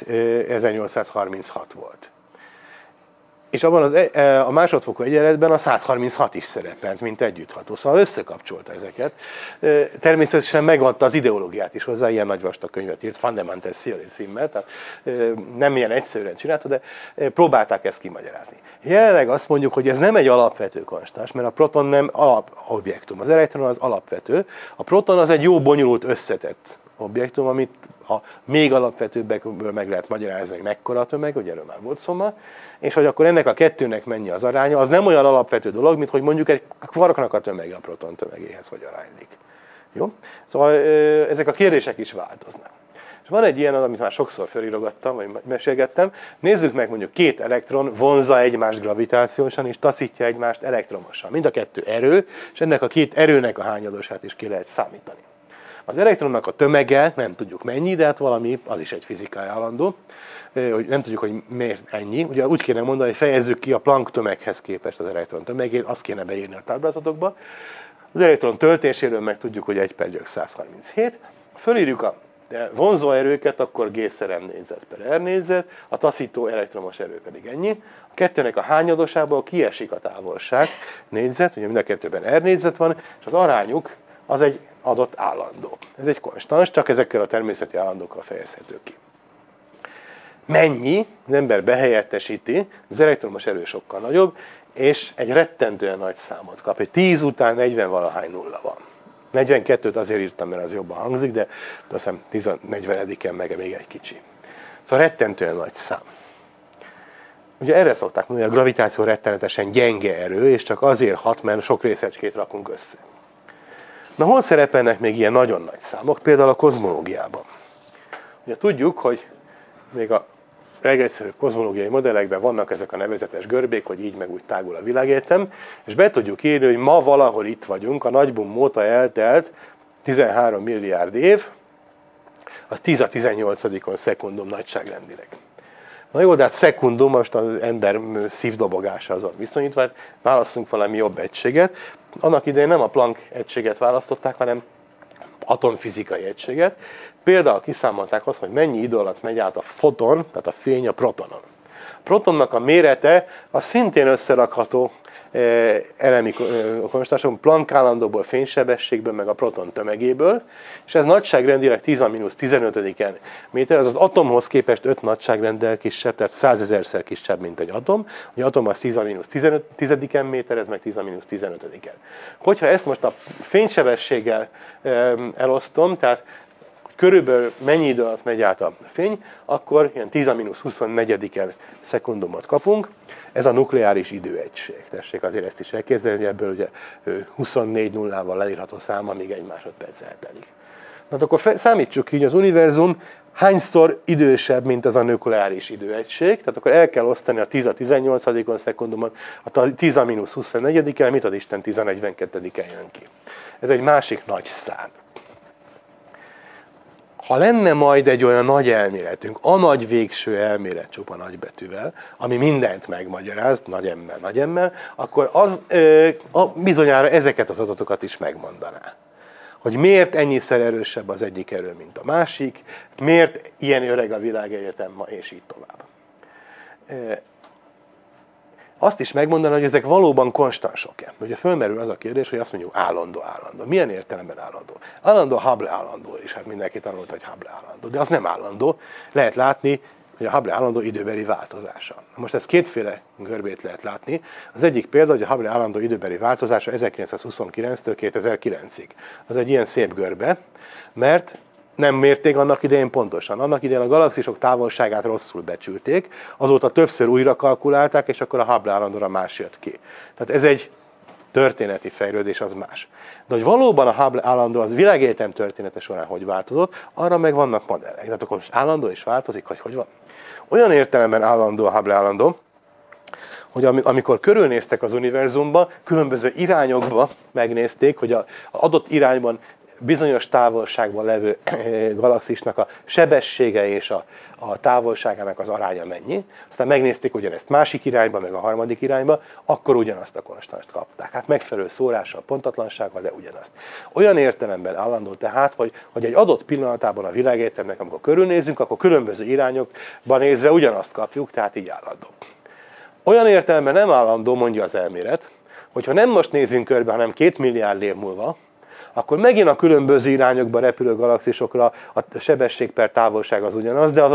1836 volt. És abban a másodfokú egyenletben a 136 is szerepelt, mint együttható. Szóval összekapcsolta ezeket. Természetesen megadta az ideológiát is hozzá, ilyen nagy vastag könyvet írt, Fundamental Theory címmel, tehát nem ilyen egyszerűen csinálta, de próbálták ezt kimagyarázni. Jelenleg azt mondjuk, hogy ez nem egy alapvető konstans, mert a proton nem alapobjektum. Az elektron az alapvető, a proton az egy jó bonyolult összetett objektum, amit a még alapvetőbbekből meg lehet magyarázni, hogy mekkora a tömeg, ugye erről már volt szó ma, és hogy akkor ennek a kettőnek mennyi az aránya, az nem olyan alapvető dolog, mint hogy mondjuk egy kvarknak a tömege a proton tömegéhez hogy aránylik. Jó? Szóval ezek a kérdések is változnak. És van egy ilyen, amit már sokszor felírogattam, vagy mesélgettem. Nézzük meg, mondjuk két elektron vonzza egymást gravitációsan, és taszítja egymást elektromosan. Mind a kettő erő, és ennek a két erőnek a hányadosát is ki lehet számítani. Az elektronnak a tömege, nem tudjuk mennyi, de hát valami, az is egy fizikai állandó, hogy nem tudjuk, hogy miért ennyi. Ugye úgy kéne mondani, hogy fejezzük ki a Planck tömeghez képest az elektron tömegét, azt kéne beírni a táblázatokba. Az elektron töltéséről meg tudjuk, hogy 1/137. Fölírjuk a vonzóerőket, akkor G/m négyzet per R négyzet, a taszító elektromos erő pedig ennyi. A kettőnek a hányadosából kiesik a távolság négyzet, ugye mind a kettőben R négyzet van, és az arányuk az egy adott állandó. Ez egy konstans, csak ezekkel a természeti állandókkal fejezhető ki. Mennyi? Az ember behelyettesíti, az elektromos erő sokkal nagyobb, és egy rettentően nagy számot kap. Egy 10 után 40 valahány nulla van. 42-t azért írtam, mert az jobban hangzik, de azt hiszem 40-en meg még egy kicsi. Szóval rettentően nagy szám. Ugye erre szokták mondani, hogy a gravitáció rettenetesen gyenge erő, és csak azért hat, mert sok részecskét rakunk össze. Na hol szerepelnek még ilyen nagyon nagy számok? Például a kozmológiában. Ugye tudjuk, hogy még a legegyszerűbb kozmológiai modellekben vannak ezek a nevezetes görbék, hogy így meg úgy tágul a világegyetem, és be tudjuk írni, hogy ma valahol itt vagyunk, a nagybum óta eltelt 13 milliárd év, az 10^18 szekundum nagyságrendileg. Na jó, de hát szekundum, most az ember szívdobogása azon viszonyítva, hát válasszunk valami jobb egységet. Annak idején nem a Planck egységet választották, hanem atomfizikai egységet. Például kiszámolták azt, hogy mennyi idő alatt megy át a foton, tehát a fény a protonon. A protonnak a mérete az szintén összerakható elemi konstánson, Planck állandóból, fénysebességből, meg a proton tömegéből, és ez nagyságrendileg 10^-15 méter, ez az atomhoz képest 5 nagyságrenddel kisebb, tehát 100 000-szer kisebb, mint egy atom. Ugye atom az 10^-10 méter, ez meg 10^-15. Hogyha ezt most a fénysebességgel elosztom, tehát körülbelül mennyi idő alatt megy át a fény, akkor ilyen 10^-24 szekundumot kapunk. Ez a nukleáris időegység. Tessék azért ezt is elképzelni, hogy ebből ugye 24 nullával leírható szám, amíg egy másodperc eltelik. Na, akkor számítsuk így, az univerzum hányszor idősebb, mint az a nukleáris időegység, tehát akkor el kell osztani a 10^-18 szekundumon, a 10^-24-el, mit ad Isten 10^-42-en jön ki. Ez egy másik nagy szám. Ha lenne majd egy olyan nagy elméletünk, a nagy végső elmélet csupa nagybetűvel, ami mindent megmagyaráz, nagy emmel, akkor az bizonyára ezeket az adatokat is megmondaná. Hogy miért ennyiszer erősebb az egyik erő, mint a másik, miért ilyen öreg a világegyetem ma, és így tovább. Azt is megmondaná, hogy ezek valóban konstansok-e. Ugye fölmerül az a kérdés, hogy azt mondjuk állandó. Milyen értelemben állandó? Állandó Hubble állandó is, hát mindenki tanulta, hogy Hubble állandó. De az nem állandó. Lehet látni, hogy a Hubble állandó időbeli változása. Most ezt kétféle görbét lehet látni. Az egyik példa, hogy a Hubble állandó időbeli változása 1929-től 2009-ig. Az egy ilyen szép görbe, mert nem mérték annak idején pontosan. Annak idején a galaxisok távolságát rosszul becsülték, azóta többször újra kalkulálták, és akkor a Hubble állandóra más jött ki. Tehát ez egy történeti fejlődés, az más. De hogy valóban a Hubble állandó az világegyetem története során hogy változott, arra meg vannak modellek. Tehát akkor most állandó is változik, vagy hogy van? Olyan értelemben állandó a Hubble állandó, hogy amikor körülnéztek az univerzumban, különböző irányokba megnézték, hogy az adott irányban bizonyos távolságban levő galaxisnak a sebessége és a távolságának az aránya mennyi. Aztán megnézték ugyanezt másik irányba, meg a harmadik irányba, akkor ugyanazt a konstanst kapták. Hát megfelelő szórással, pontatlansággal, de ugyanazt. Olyan értelemben állandó tehát, hogy egy adott pillanatában a világegyetemnek, amikor körülnézünk, akkor különböző irányokban nézve ugyanazt kapjuk, tehát így állandó. Olyan értelemben nem állandó, mondja az elmélet, hogyha nem most nézünk körbe, hanem 2 milliárd év múlva, akkor megint a különböző irányokba repülő galaxisokra a sebesség per távolság az ugyanaz, de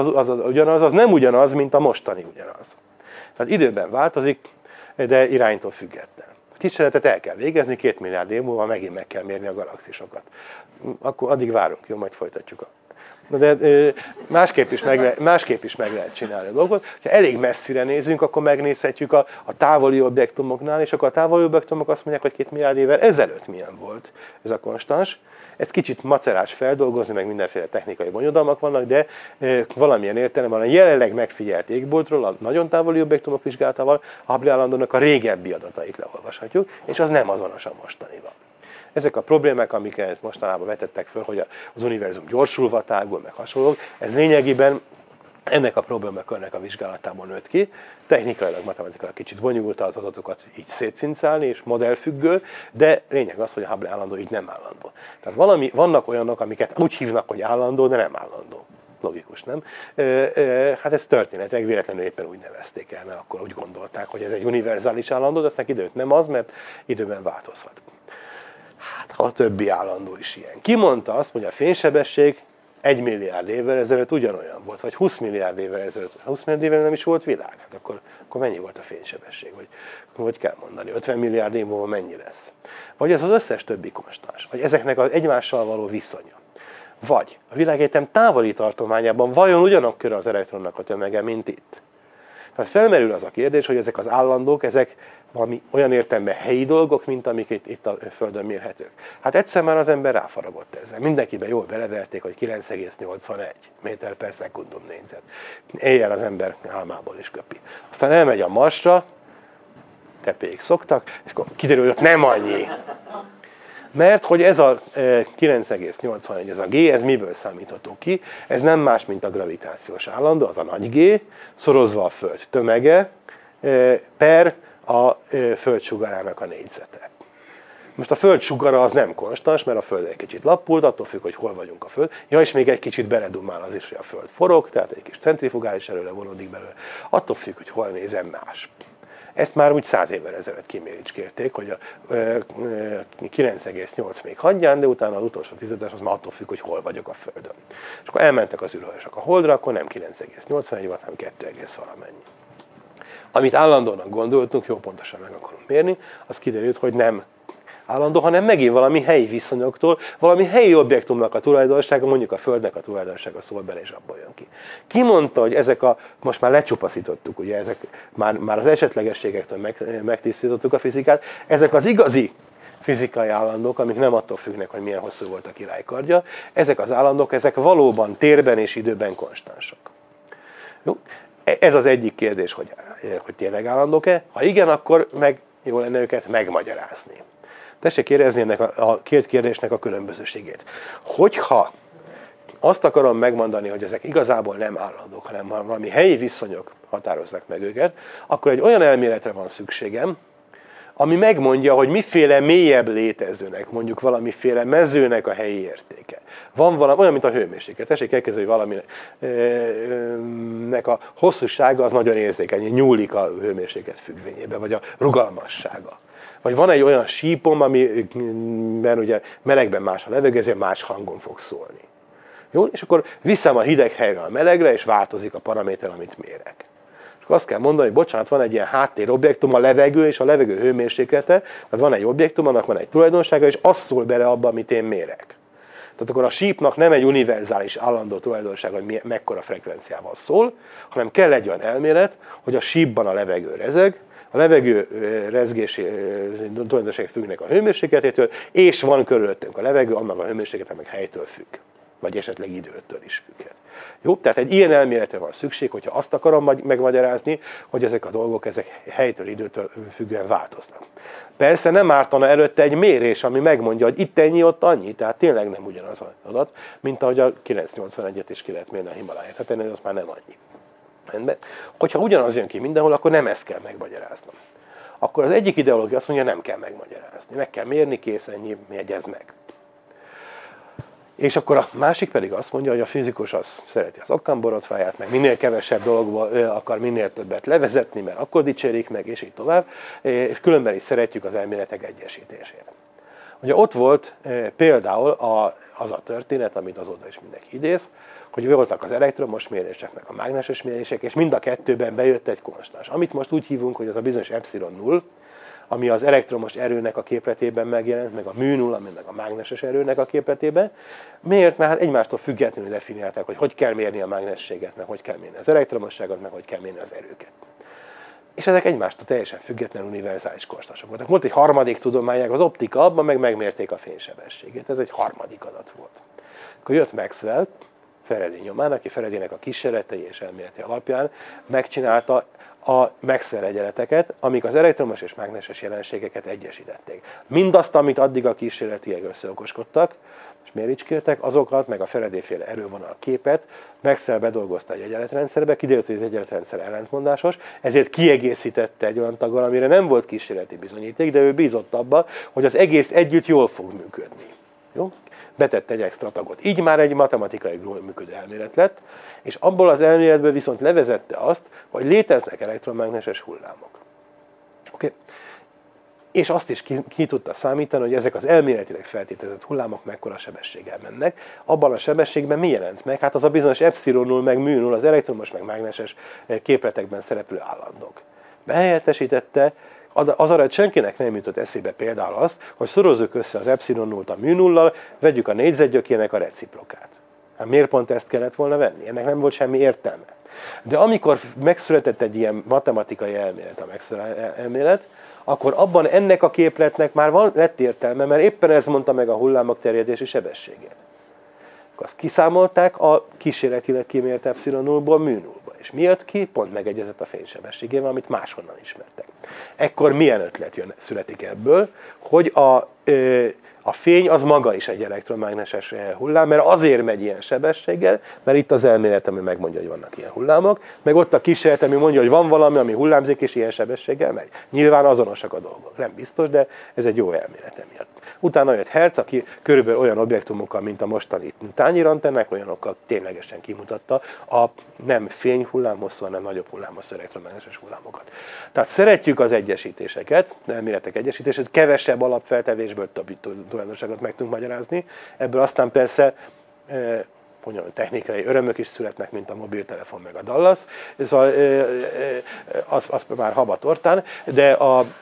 az nem ugyanaz, mint a mostani ugyanaz. Tehát időben változik, de iránytól független. A kísérletet el kell végezni, 2 milliárd év múlva megint meg kell mérni a galaxisokat. Akkor addig várunk, jó, majd folytatjuk. De másképp is meg lehet csinálni a dolgot. Ha elég messzire nézünk, akkor megnézhetjük a távoli objektumoknál, és akkor a távoli objektumok azt mondják, hogy 2 milliárd évvel ezelőtt milyen volt ez a konstans. Ez kicsit macerás feldolgozni, meg mindenféle technikai bonyodalmak vannak, de valamilyen értelemben a jelenleg megfigyelt égboltról, a nagyon távoli objektumok vizsgálatával a Hubble állandónak a régebbi adatait leolvashatjuk, és az nem azonos a mostanival. Ezek a problémák, amiket mostanában vetettek föl, hogy az univerzum gyorsulva tágul, meg hasonlók, ez lényegében ennek a problémakörnek a vizsgálatából nőtt ki. Technikailag, matematikailag kicsit bonyolult az adatokat így szétszincálni, és modellfüggő, de lényeg az, hogy a Hubble állandó így nem állandó. Tehát vannak olyanok, amiket úgy hívnak, hogy állandó, de nem állandó. Logikus, nem? Hát ez történetileg véletlenül éppen úgy nevezték el, mert akkor úgy gondolták, hogy ez egy univerzális állandó, de aztán időt nem az, mert időben változhat. Hát a többi állandó is ilyen. Ki mondta azt, hogy a fénysebesség 1 milliárd évvel ezelőtt ugyanolyan volt, vagy 20 milliárd évvel ezelőtt, 20 milliárd évvel nem is volt világ, hát akkor mennyi volt a fénysebesség, vagy kell mondani, 50 milliárd év múlva mennyi lesz. Vagy ez az összes többi konstans, vagy ezeknek az egymással való viszonya. Vagy a világegyetem távoli tartományában vajon ugyanakkor az elektronnak a tömege, mint itt. Tehát felmerül az a kérdés, hogy ezek az állandók, ezek valami olyan értelemben helyi dolgok, mint amik itt a Földön mérhetők. Hát egyszer már az ember ráfaragott ezzel. Mindenkiben jól beleverték, hogy 9,81 méter per szekundum négyzet. Éjjel az ember álmából is köpi. Aztán elmegy a Marsra, tepéig szoktak, és akkor kiderül, hogy ott nem annyi. Mert hogy ez a 9,81, ez a G, ez miből számítható ki? Ez nem más, mint a gravitációs állandó, az a nagy G, szorozva a Föld tömege, per a Föld sugarának a négyzete. Most a Föld sugara az nem konstans, mert a Föld egy kicsit lappult, attól függ, hogy hol vagyunk a Föld. Ja, és még egy kicsit beledumál az is, hogy a Föld forog, tehát egy kis centrifugális erőre vonódik belőle. Attól függ, hogy hol nézem más. Ezt már úgy 100 évvel ezelőtt kiméricskérték, hogy a 9,8 még hagyján, de utána az utolsó tizedes az már attól függ, hogy hol vagyok a Földön. És akkor elmentek az űrhajósok a Holdra, akkor nem 9,81 volt, hanem 2, valamennyi. Amit állandónak gondoltunk, jó pontosan meg akarunk mérni, az kiderült, hogy nem állandó, hanem megint valami helyi viszonyoktól, valami helyi objektumnak a tulajdonsága, mondjuk a Földnek a tulajdonsága szól bele, és abból jön ki. Ki mondta, hogy ezek most már lecsupaszítottuk, ugye, ezek már az esetlegességektől megtisztítottuk a fizikát, ezek az igazi fizikai állandók, amik nem attól függnek, hogy milyen hosszú volt a királykardja, ezek az állandók, ezek valóban térben és időben konstansak. Jó? Ez az egyik kérdés, hogy tényleg állandók-e? Ha igen, akkor meg jó lenne őket megmagyarázni. Tessék érezni ennek a két kérdésnek a különbözőségét. Hogyha azt akarom megmondani, hogy ezek igazából nem állandók, hanem valami helyi viszonyok határozzák meg őket, akkor egy olyan elméletre van szükségem, ami megmondja, hogy miféle mélyebb létezőnek, mondjuk valamiféle mezőnek a helyi értéke. Van valami, olyan, mint a hőmérséklet. Tessék elkezdeni, hogy valaminek a hosszúsága az nagyon érzékeny, nyúlik a hőmérséklet függvényébe, vagy a rugalmassága. Vagy van egy olyan sípom, amiben ugye melegben más a levegő, ezért más hangon fog szólni. Jó? És akkor viszem a hideg helyre a melegre, és változik a paraméter, amit mérek. És akkor azt kell mondani, hogy bocsánat, van egy ilyen háttérobjektum, a levegő és a levegő hőmérséklete, tehát van egy objektum, annak van egy tulajdonsága, és az szól bele abba, amit én mérek. Tehát akkor a sípnak nem egy univerzális állandó tulajdonság, hogy mekkora frekvenciával szól, hanem kell egy olyan elmélet, hogy a sípban a levegő rezeg, a levegő rezgési tulajdonságok függnek a hőmérsékletétől, és van körülöttünk a levegő, annak a hőmérséklete meg helytől függ, vagy esetleg időtől is függhet. Jó? Tehát egy ilyen elméletre van szükség, hogyha azt akarom megmagyarázni, hogy ezek a dolgok ezek helytől, időtől függően változnak. Persze nem ártana előtte egy mérés, ami megmondja, hogy itt ennyi, ott annyi, tehát tényleg nem ugyanaz az adat, mint ahogy a 981-et is ki lehet mérni a Himaláját. Hát ennél az már nem annyi. Rendben. Hogyha ugyanaz jön ki mindenhol, akkor nem ezt kell megmagyaráznom. Akkor az egyik ideológia azt mondja, nem kell megmagyarázni. Meg kell mérni, kész, ennyi, jegyez meg. És akkor a másik pedig azt mondja, hogy a fizikus az szereti az okkamborotváját, meg minél kevesebb dologból akar minél többet levezetni, mert akkor dicsérik meg, és így tovább, és különben is szeretjük az elméletek egyesítését. Ugye ott volt például az a történet, amit azóta is mindenki idéz, hogy voltak az elektromos mérések, meg a mágneses mérések, és mind a kettőben bejött egy konstans. Amit most úgy hívunk, hogy az a bizonyos epsilon null, ami az elektromos erőnek a képletében megjelent, meg a mű null, ami meg a mágneses erőnek a képletében. Miért? Mert hát egymástól függetlenül definiálták, hogy hogy kell mérni a mágnességet, meg hogy kell mérni az elektromosságot, meg hogy kell mérni az erőket. És ezek egymástól teljesen független univerzális konstansok voltak. Volt egy harmadik tudományág, az optika, abban meg megmérték a fénysebességét. Ez egy harmadik adat volt. Akkor jött Maxwell, Faraday nyomán, aki Faradaynek a kísérletei és elméleti alapján megcsinálta a Maxwell egyenleteket, amik az elektromos és mágneses jelenségeket egyesítették. Mindazt, amit addig a kísérletiek összeokoskodtak, és méricskéltek, azokat, meg a Faraday-féle erővonal képet Maxwell bedolgozta egy egyenletrendszerbe, kiderült, hogy az egyenletrendszer ellentmondásos, ezért kiegészítette egy olyan taggal, amire nem volt kísérleti bizonyíték, de ő bízott abba, hogy az egész együtt jól fog működni. Jó? Betett egy extra tagot. Így már egy matematikai jól működő elmélet lett, és abból az elméletből viszont levezette azt, hogy léteznek elektromágneses hullámok. Okay? És azt is ki tudta számítani, hogy ezek az elméletileg feltételezett hullámok mekkora sebességgel mennek. Abban a sebességben mi jelent meg? Hát az a bizonyos epsilon meg μ az elektromos meg mágneses képletekben szereplő állandók. Behelyettesítette, az arra senkinek nem jutott eszébe például azt, hogy szorozzuk össze az epsilon nullt a μ nullal, vegyük a négyzetgyökének a reciprokát. Hát miért pont ezt kellett volna venni? Ennek nem volt semmi értelme. De amikor megszületett egy ilyen matematikai elmélet, a Maxwell elmélet, akkor abban ennek a képletnek már lett értelme, mert éppen ez mondta meg a hullámok terjedési sebességét. Akkor azt kiszámolták a kísérletileg kimért epsilon nullból μ nullba. És mi jött ki? Pont megegyezett a fénysebességével, amit máshonnan ismertek. Ekkor milyen ötlet születik ebből, hogy a fény az maga is egy elektromágneses hullám, mert azért megy ilyen sebességgel, mert itt az elmélet, ami megmondja, hogy vannak ilyen hullámok, meg ott a kísérlet, ami mondja, hogy van valami, ami hullámzik, és ilyen sebességgel megy. Nyilván azonosak a dolgok. Nem biztos, de ez egy jó elmélet emiatt. Utána jött Hertz, aki körülbelül olyan objektumokkal, mint a mostani tányérantennák, olyanokkal ténylegesen kimutatta a nem fényhullámhosszú, hanem nagyobb hullámhosszú elektromágneses hullámokat. Tehát szeretjük az egyesítéseket, elméletek egyesítését, kevesebb alapfeltevésből több tulajdonságot meg tudunk magyarázni. Ebből aztán persze technikai örömök is születnek, mint a mobiltelefon meg a Dallas. Szóval az már habatortán, de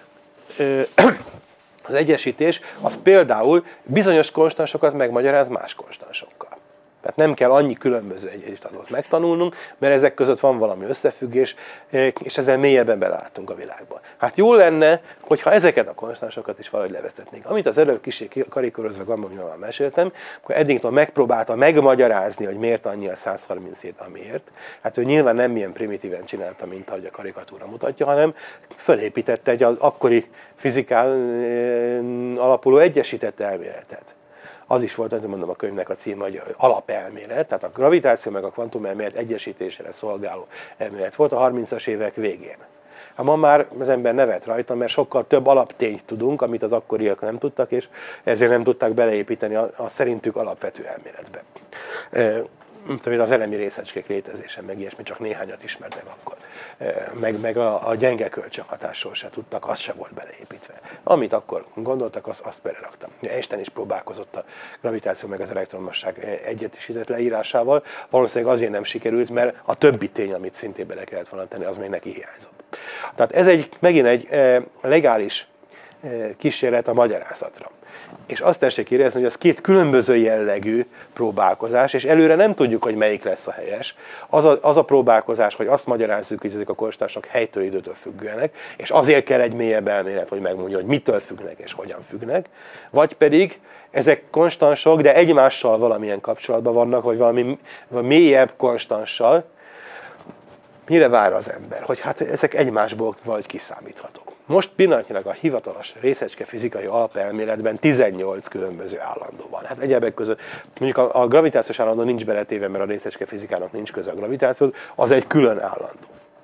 az egyesítés az például bizonyos konstansokat megmagyaráz más konstansokkal. Tehát nem kell annyi különböző egyesítést megtanulnunk, mert ezek között van valami összefüggés, és ezzel mélyebben belelátunk a világba. Hát jó lenne, hogyha ezeket a konstansokat is valahogy levezetnénk. Amit az előbb kicsi karikorozva Gamow-val meséltem, akkor Eddington megpróbálta megmagyarázni, hogy miért annyi a 137, amiért. Hát ő nyilván nem ilyen primitíven csinálta, mint ahogy a karikatúra mutatja, hanem fölépítette egy az akkori fizikán alapuló egyesített elméletet. Az is volt, mondom, a könyvnek a címe, hogy alapelmélet, tehát a gravitáció meg a kvantumelmélet egyesítésére szolgáló elmélet volt a 30-as évek végén. Hát ma már az ember nevet rajta, mert sokkal több alaptényt tudunk, amit az akkoriak nem tudtak, és ezért nem tudták beleépíteni a szerintük alapvető elméletbe. Az elemi részecskék létezése, meg ilyesmi, csak néhányat ismertek akkor. Meg a gyenge kölcsönhatásról se tudtak, az se volt beleépítve. Amit akkor gondoltak, azt beleraktam. Einstein is próbálkozott a gravitáció meg az elektromosság egyetesített leírásával, valószínűleg azért nem sikerült, mert a többi tény, amit szintén bele kellett volna tenni, az még neki hiányzott. Tehát ez megint egy legális kísérlet a magyarázatra. És azt tessék érezni, hogy ez két különböző jellegű próbálkozás, és előre nem tudjuk, hogy melyik lesz a helyes. Az a próbálkozás, hogy azt magyarázzuk, hogy ezek a konstansok helytől, időtől függőenek, és azért kell egy mélyebb elmélet, hogy megmondja, hogy mitől függnek és hogyan függnek, vagy pedig ezek konstansok, de egymással valamilyen kapcsolatban vannak, vagy valami mélyebb konstanssal. Mire vár az ember? Hogy hát ezek egymásból valahogy kiszámíthatók. Most pillanatnyilag a hivatalos részecske fizikai alapelméletben 18 különböző állandó van. Hát egyebek között mondjuk a gravitációs állandó nincs beletéve, mert a részecske fizikának nincs köze a gravitációhoz, az egy külön állandó.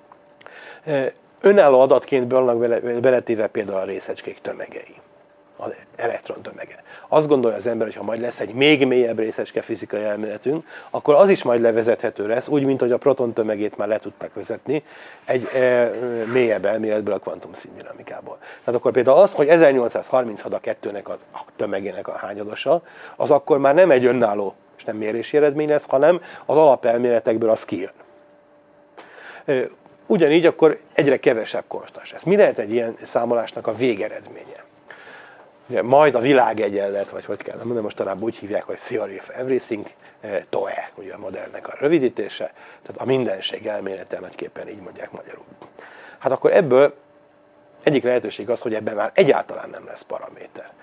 Önálló adatként vannak beletéve például a részecskék tömegei, az elektron tömege. Azt gondolja az ember, hogy ha majd lesz egy még mélyebb részecske fizikai elméletünk, akkor az is majd levezethető lesz, úgy, mint hogy a proton tömegét már le tudták vezetni egy mélyebb elméletből, a kvantumszíndinamikából. Tehát akkor például az, hogy 1836 a kettőnek a tömegének a hányadosa, az akkor már nem egy önálló és nem mérési eredmény lesz, hanem az alapelméletekből az kijön. Ugyanígy akkor egyre kevesebb konstans lesz. Mi lehet egy ilyen számolásnak a végeredménye? Ugye, majd a világegyenlet, vagy hogy kell mondani, mostanában úgy hívják, hogy Theory of Everything, TOE, ugye a modellnek a rövidítése, tehát a mindenség elmélete, nagyképpen így mondják magyarul. Hát akkor ebből egyik lehetőség az, hogy ebben már egyáltalán nem lesz paraméter.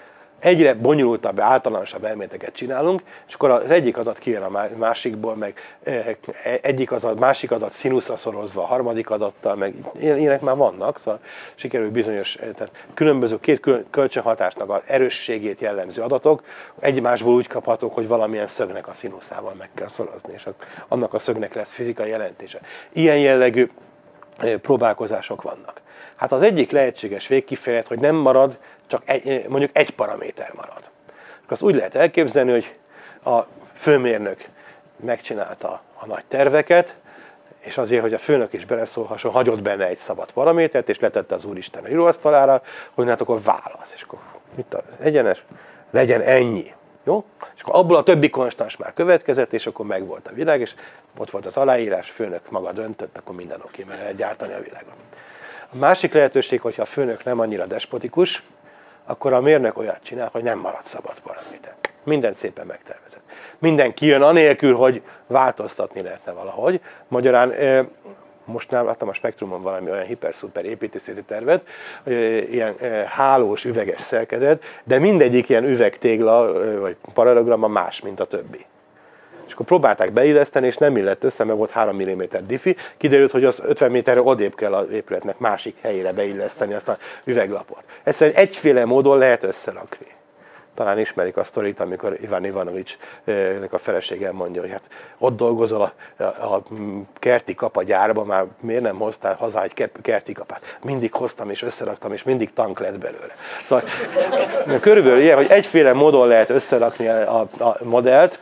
egyre bonyolultabb, általánosabb elméleteket csinálunk, és akkor az egyik adat kijön a másikból, meg másik adat színuszra szorozva a harmadik adattal, meg ilyenek már vannak, szóval sikerül bizonyos, tehát különböző két kölcsönhatásnak az erősségét jellemző adatok egymásból úgy kaphatók, hogy valamilyen szögnek a színuszával meg kell szorozni, és annak a szögnek lesz fizikai jelentése. Ilyen jellegű próbálkozások vannak. Hát az egyik lehetséges végkifejlet, hogy nem marad, csak mondjuk egy paraméter marad. Azt úgy lehet elképzelni, hogy a főmérnök megcsinálta a nagy terveket, és azért, hogy a főnök is beleszólhasson, hagyott benne egy szabad paramétert, és letette az Úristen a íróasztalára, hogy hát akkor válasz. És akkor mit az egyenes? Legyen ennyi. Jó? És akkor abból a többi konstans már következett, és akkor megvolt a világ, és ott volt az aláírás, főnök maga döntött, akkor minden oké, mert lehet gyártani a világon. A másik lehetőség, hogyha a főnök nem annyira despotikus, akkor a mérnök olyat csinál, hogy nem marad szabad paraméter. Mindent szépen megtervezett. Minden kijön anélkül, hogy változtatni lehetne valahogy. Magyarán most nem láttam a Spektrumon valami olyan hiper-szuper építészeti tervet, ilyen hálós, üveges szerkezet, de mindegyik ilyen üvegtégla vagy paralelogramma más, mint a többi. És akkor próbálták beilleszteni, és nem illett össze, mert volt 3 mm diffi. Kiderült, hogy az 50 méterre odébb kell az épületnek másik helyére beilleszteni azt a üveglapot. Ezt egyféle módon lehet összerakni. Talán ismerik a sztorit, amikor Ivan Ivanovics-nek a felesége mondja, hogy hát ott dolgozol a kerti kapa gyárban, már miért nem hoztál haza egy kerti kapát? Mindig hoztam és összeraktam, és mindig tank lett belőle. Szóval körülbelül ilyen, hogy egyféle módon lehet összerakni a modellt,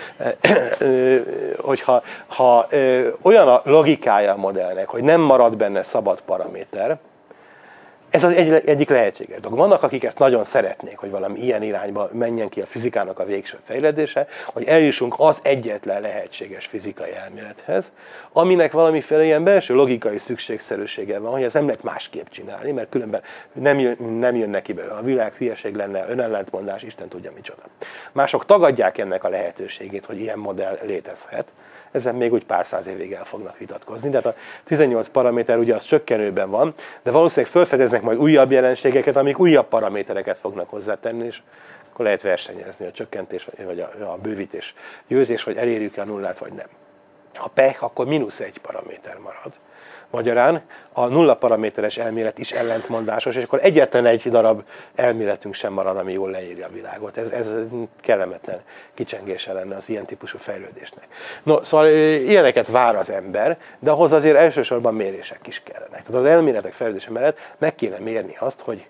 hogyha olyan a logikája a modellnek, hogy nem marad benne szabad paraméter, ez az egyik lehetséges dolog. Vannak, akik ezt nagyon szeretnék, hogy valami ilyen irányba menjen ki a fizikának a végső fejlődése, hogy eljussunk az egyetlen lehetséges fizikai elmélethez, aminek valamiféle ilyen belső logikai szükségszerűsége van, hogy ez nem lehet másképp csinálni, mert különben nem jön neki belőle. A világ hülyeség lenne, önellentmondás, Isten tudja micsoda. Mások tagadják ennek a lehetőségét, hogy ilyen modell létezhet. Ezen még úgy pár száz évig el fognak vitatkozni. De hát a 18 paraméter ugye az csökkenőben van, de valószínűleg felfedeznek majd újabb jelenségeket, amik újabb paramétereket fognak hozzátenni, és akkor lehet versenyezni a csökkentés, vagy a bővítés, győzés, hogy elérjük-e a nullát, vagy nem. Ha pech, akkor -1 paraméter marad. Magyarán a nulla paraméteres elmélet is ellentmondásos, és akkor egyetlen egy darab elméletünk sem marad, ami jól leírja a világot. Ez kellemetlen kicsengése lenne az ilyen típusú fejlődésnek. No, szóval ilyeneket vár az ember, de ahhoz azért elsősorban mérések is kellenek. Tehát az elméletek fejlődése mellett meg kéne mérni azt, hogy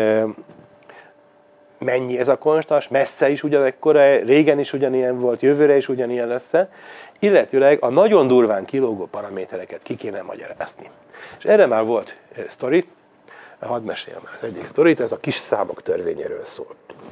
mennyi ez a konstans, messze is ugyanekkora, régen is ugyanilyen volt, jövőre is ugyanilyen lesz-e, illetőleg a nagyon durván kilógó paramétereket ki kéne magyarázni. És erre már volt sztori, hadd meséljem az egyik sztorit, ez a kis számok törvényéről szól.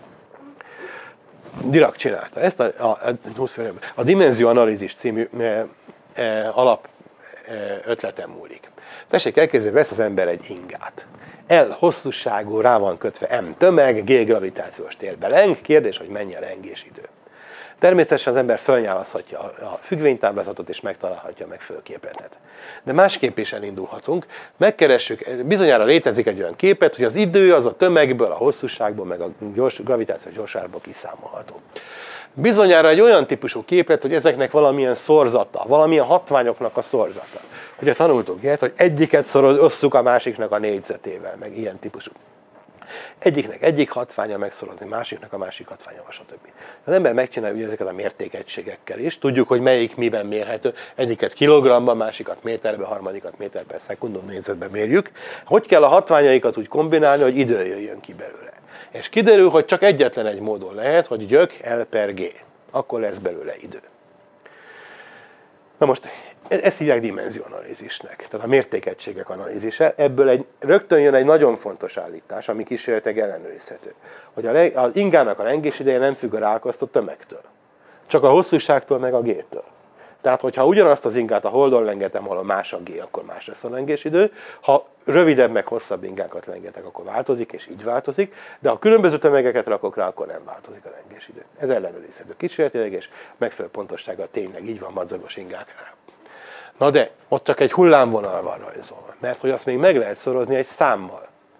Dirac csinálta ezt, a dimenzióanalízis című alap ötletem múlik. Tessék elképzelni, vesz az ember egy ingát. L hosszúságú, rá van kötve M tömeg, G gravitációs térbe leng, kérdés, hogy mennyi a lengésidő. Természetesen az ember fölnyálaszhatja a függvénytáblázatot és megtalálhatja meg fölképletet. De másképp is elindulhatunk, megkeressük, bizonyára létezik egy olyan képlet, hogy az idő az a tömegből, a hosszúságból, meg a gravitációs gyorságból kiszámolható. Bizonyára egy olyan típusú képlet, hogy ezeknek valamilyen szorzata, valamilyen hatványoknak a szorzata. Ugye tanultunk ilyet, hogy egyiket osszuk a másiknak a négyzetével, meg ilyen típusú. Egyiknek egyik hatványa megszorozni, másiknak a másik hatványa, stb. Az ember megcsinálja ugye ezeket a mértékegységekkel is. Tudjuk, hogy melyik miben mérhető. Egyiket kilogramban, másikat méterbe, harmadikat méterbe, szekundum, négyzetbe mérjük. Hogy kell a hatványaikat úgy kombinálni, hogy idő jöjjön ki belőle. És kiderül, hogy csak egyetlen egy módon lehet, hogy gyök L per G. Akkor lesz belőle idő. Na most, ezt hívják dimenzióanalízisnek, tehát a mértékegységek analízise. Ebből rögtön jön egy nagyon fontos állítás, ami kísérletileg ellenőrizhető. Hogy az ingának a lengésideje nem függ a ráakasztott tömegtől. Csak a hosszúságtól meg a G-től. Tehát, hogyha ugyanazt az ingát a Holdon lengetem, ahol más a G, akkor más lesz a lengésidő. Ha rövidebb meg hosszabb ingákat lengetek, akkor változik, és így változik. De ha különböző tömegeket rakok rá, akkor nem változik a lengésidő. Ez ellenőrizhető kísérletileg, és megfelelő pontossággal tényleg így van madzagos ingáknál. Na de, ott csak egy hullámvonal van rajzolva, mert hogy azt még meg lehet szorozni egy számmal.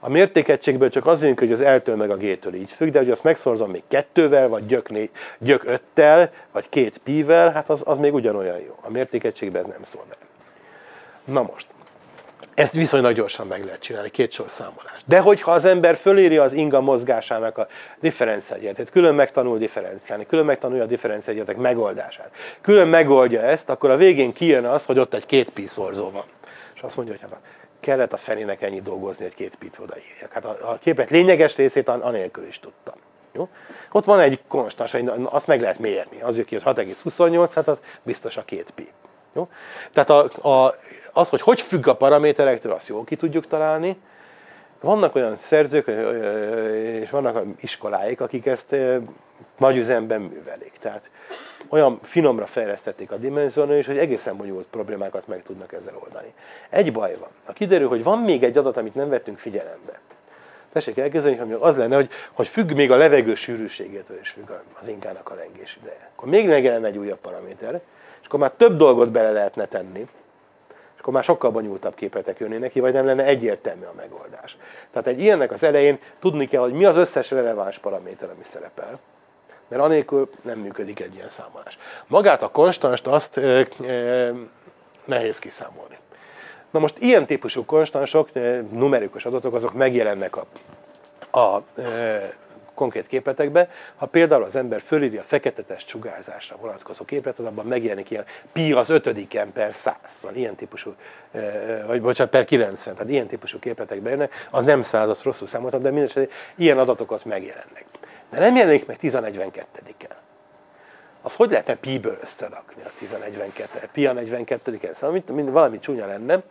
A mértékegységből csak az jön, hogy az L-től meg a G-től így függ, de hogy azt megszorzom még 2-vel, vagy gyök 5-tel, vagy 2 pi-vel, hát az még ugyanolyan jó. A mértékegységben ez nem szól meg. Na most, ezt viszonylag gyorsan meg lehet csinálni, 2 sor számolás. De hogyha az ember fölírja az inga mozgásának a differenciáljelet, külön megtanul differenciálni, külön megtanulja a differenciáljeletek megoldását, külön megoldja ezt, akkor a végén kijön az, hogy ott egy 2 pi szorzó van. És azt mondja, hogy hát kellett a fenének ennyit dolgozni, hogy 2 pit odaírjak. Hát a képlet lényeges részét anélkül is tudtam. Jó? Ott van egy konstans, azt meg lehet mérni. Az jön ki, hogy 6,28, hát az biztos a 2 pi. Jó? Tehát az, hogy függ a paraméterektől, azt jól ki tudjuk találni. Vannak olyan szerzők, és vannak iskoláik, akik ezt nagy üzemben művelik. Tehát olyan finomra fejlesztették a dimenziónál, hogy egészen bonyolult problémákat meg tudnak ezzel oldani. Egy baj van. Ha kiderül, hogy van még egy adat, amit nem vettünk figyelembe. Tessék elkezdeni, hogy az lenne, hogy függ még a levegő sűrűségétől is függ az inkának a lengés ideje. Akkor még megjelenne egy újabb paraméter, és akkor már több dolgot bele lehetne tenni, és akkor már sokkal bonyolultabb képletek jönnének ki, vagy nem lenne egyértelmű a megoldás. Tehát egy ilyennek az elején tudni kell, hogy mi az összes releváns paraméter, ami szerepel, mert anélkül nem működik egy ilyen számolás. Magát a konstanst azt nehéz kiszámolni. Na most ilyen típusú konstansok, numerikus adatok, azok megjelennek a konkrét képletekbe. Ha például az ember fölírja a fekete-test sugárzásra vonatkozó képletet, abban megjelenik ilyen pi az 5-en per 100. Ilyen típusú, vagy bocsánat, per 90. Tehát ilyen típusú képletekbe jönnek. Az nem 100, azt rosszul számoltam, de mindesetre ilyen adatokat megjelennek. De nem jelenik meg 10-42-en. Az hogy lehetne pi-ből összerakni a 10-42-et? Pi a 42-en, szóval valami csúnya lenne.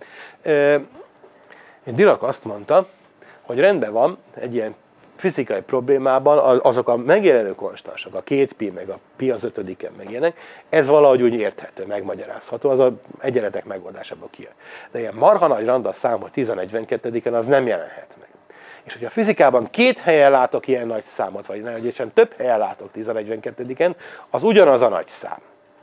Dirac azt mondta, hogy rendben van egy ilyen fizikai problémában azok a megjelenő konstansok, a 2 pi meg a pi az 5-en megjelennek, ez valahogy úgy érthető, megmagyarázható, az az egyenletek megoldásából kijön. De ilyen marha nagy randa szám, hogy 10-42-en, az nem jelenhet meg. És hogyha a fizikában 2 helyen látok ilyen nagy számot, vagy nem, több helyen látok 10-42-en, az ugyanaz a nagy szám.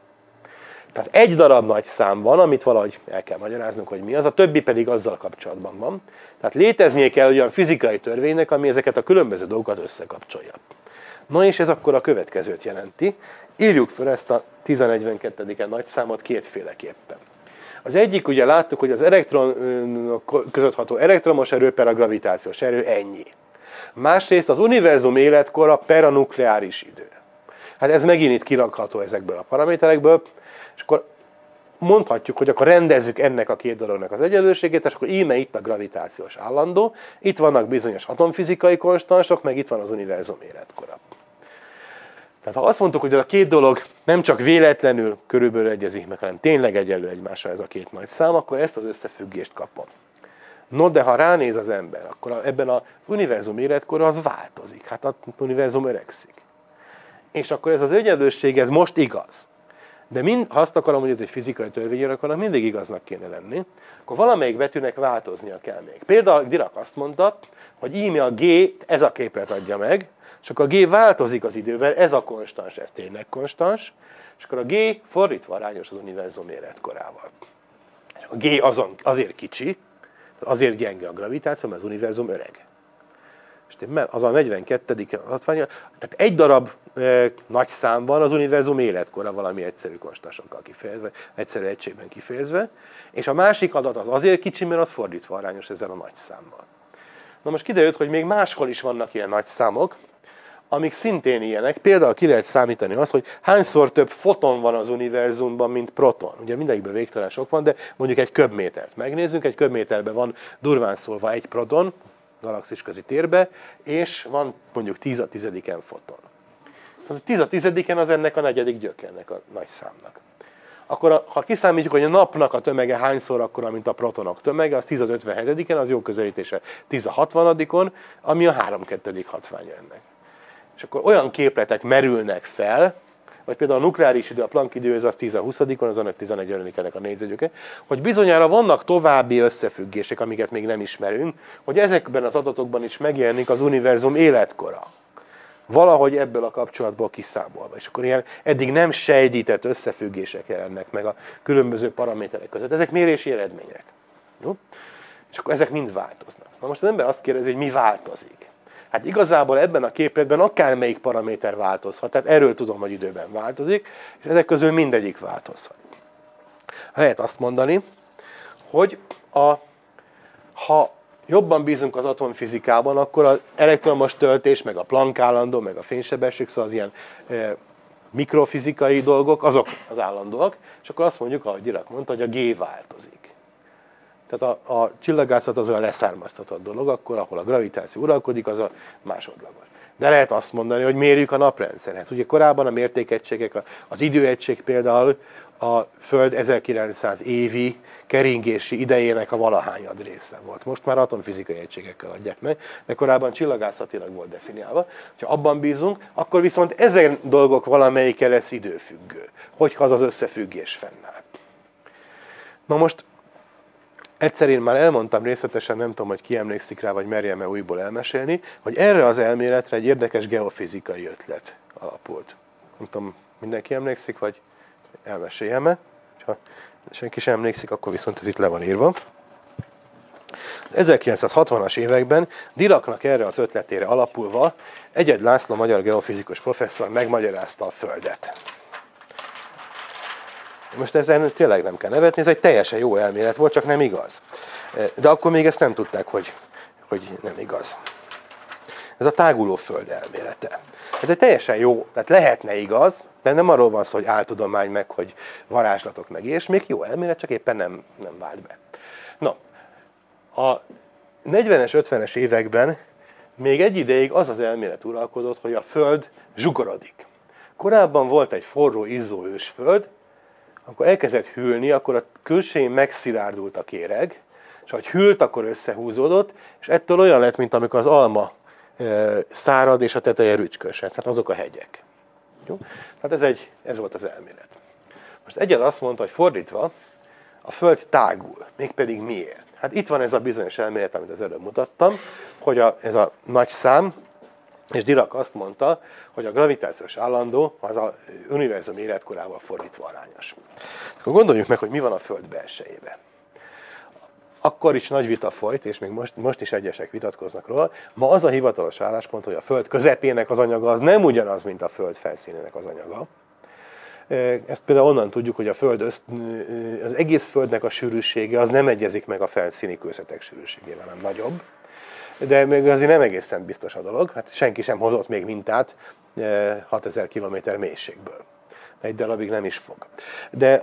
Tehát egy darab nagy szám van, amit valahogy el kell magyaráznunk, hogy mi az, a többi pedig azzal kapcsolatban van. Tehát léteznie kell olyan fizikai törvénynek, ami ezeket a különböző dolgokat összekapcsolja. Na és ez akkor a következőt jelenti. Írjuk fel ezt a 10-42-en nagy számot kétféleképpen. Az egyik, ugye láttuk, hogy az elektronok között ható elektromos erő per a gravitációs erő ennyi. Másrészt az univerzum életkora per a nukleáris idő. Hát ez megint itt kirakható ezekből a paraméterekből, és akkor mondhatjuk, hogy akkor rendezzük ennek a 2 dolognak az egyenlőségét, és akkor íme itt a gravitációs állandó, itt vannak bizonyos atomfizikai konstansok, meg itt van az univerzum életkora. Tehát ha azt mondtuk, hogy ez a 2 dolog nem csak véletlenül körülbelül egyezik meg, hanem tényleg egyenlő egymással ez a 2 nagy szám, akkor ezt az összefüggést kapom. No, de ha ránéz az ember, akkor ebben az univerzum életkora az változik. Hát az univerzum öregszik. És akkor ez az egyenlőség, ez most igaz. De ha azt akarom, hogy ez egy fizikai törvény, akkor mindig igaznak kéne lenni, akkor valamelyik betűnek változnia kell még. Például Dirac azt mondta, hogy íme a G, ez a képlet adja meg, és akkor a G változik az idővel, ez a konstans, ez tényleg konstans, és akkor a G fordítva arányos az univerzum életkorával. És a G azért kicsi, azért gyenge a gravitáció, mert az univerzum öreg. És az a 42. hatványa, tehát egy darab nagy szám van az univerzum életkora valami egyszerű konstansokkal kifejezve, egyszerű egységben kifejezve, és a másik adat az azért kicsi, mert az fordítva arányos ezzel a nagy számmal. Na most kiderült, hogy még máshol is vannak ilyen nagy számok, amik szintén ilyenek. Például ki lehet számítani azt, hogy hányszor több foton van az univerzumban, mint proton. Ugye mindegyikben végtelen sok van, de mondjuk egy köbmétert megnézzünk, egy köbméterben van durván szólva egy proton, galaxisközi térbe, és van mondjuk 10 a 10-en foton. Tehát 10 a 10-en az ennek a negyedik gyöke, ennek a nagy számnak. Akkor ha kiszámítjuk, hogy a napnak a tömege hányszor akkora, mint a protonok tömege, az 10 az 57-en, az jó közelítése 10 a 60-on, ami a 3/2 hatványa ennek. És akkor olyan képletek merülnek fel, vagy például a nukleáris idő, a Planck idő, az 10 a 20-on, az annak 11 ennek a négyzetgyöke, hogy bizonyára vannak további összefüggések, amiket még nem ismerünk, hogy ezekben az adatokban is megjelenik az univerzum életkora. Valahogy ebből a kapcsolatból kiszámolva. És akkor ilyen eddig nem sejtített összefüggések jelennek meg a különböző paraméterek között. Ezek mérési eredmények. Jó? És és akkor ezek mind változnak. Na most az ember azt kérdezi, hogy mi változik. Hát igazából ebben a képletben akármelyik paraméter változhat, tehát erről tudom, hogy időben változik, és ezek közül mindegyik változhat. Lehet azt mondani, hogy ha jobban bízunk az atomfizikában, akkor az elektromos töltés, meg a Planck állandó, meg a fénysebesség, szóval az ilyen mikrofizikai dolgok, azok az állandóak, és akkor azt mondjuk, ahogy Dirac mondta, hogy a G változik. Tehát a csillagászat az olyan leszármaztatott dolog, akkor ahol a gravitáció uralkodik, az a másodlagos. De lehet azt mondani, hogy mérjük a naprendszeret. Ugye korábban a mértékegységek, az időegység például a Föld 1900 évi keringési idejének a valahányad része volt. Most már atomfizikai egységekkel adják meg, de korábban csillagászatilag volt definiálva. Ha abban bízunk, akkor viszont ezen dolgok valamelyike lesz időfüggő, hogyha az összefüggés fennáll. Na most, egyszer én már elmondtam részletesen, nem tudom, hogy ki emlékszik rá, vagy merjem-e újból elmesélni, hogy erre az elméletre egy érdekes geofizikai ötlet alapult. Nem tudom, mindenki emlékszik, vagy elmeséljem-e? Ha senki sem emlékszik, akkor viszont ez itt le van írva. Az 1960-as években Diracnak erre az ötletére alapulva Egyed László magyar geofizikus professzor megmagyarázta a Földet. Most ezen tényleg nem kell nevetni, ez egy teljesen jó elmélet volt, csak nem igaz. De akkor még ezt nem tudták, hogy nem igaz. Ez a táguló Föld elmélete. Ez egy teljesen jó, tehát lehetne igaz, de nem arról van szó, hogy áltudomány meg, hogy varázslatok meg, és még jó elmélet, csak éppen nem vált be. No, a 40-es, 50-es években még egy ideig az az elmélet uralkodott, hogy a Föld zsugorodik. Korábban volt egy forró, izzó ősföld, amikor elkezdett hűlni, akkor a külsején megszilárdult a kéreg, és ahogy hűlt, akkor összehúzódott, és ettől olyan lett, mint amikor az alma szárad, és a teteje rücskös. Hát azok a hegyek. Jó? Tehát ez volt az elmélet. Most Egyed azt mondta, hogy fordítva, a Föld tágul. Mégpedig miért? Hát itt van ez a bizonyos elmélet, amit az előbb mutattam, hogy ez a nagy szám, és Dirac azt mondta, hogy a gravitációs állandó az az univerzum életkorával fordítva arányos. Akkor gondoljuk meg, hogy mi van a Föld belsejében. Akkor is nagy vita folyt, és még most is egyesek vitatkoznak róla. Ma az a hivatalos álláspont, hogy a Föld közepének az anyaga az nem ugyanaz, mint a Föld felszínének az anyaga. Ezt például onnan tudjuk, hogy az egész Földnek a sűrűsége az nem egyezik meg a felszíni kőzetek sűrűségével, hanem nagyobb. De még azért nem egészen biztos a dolog. Hát senki sem hozott még mintát 6000 km mélységből. Egy darabig nem is fog. De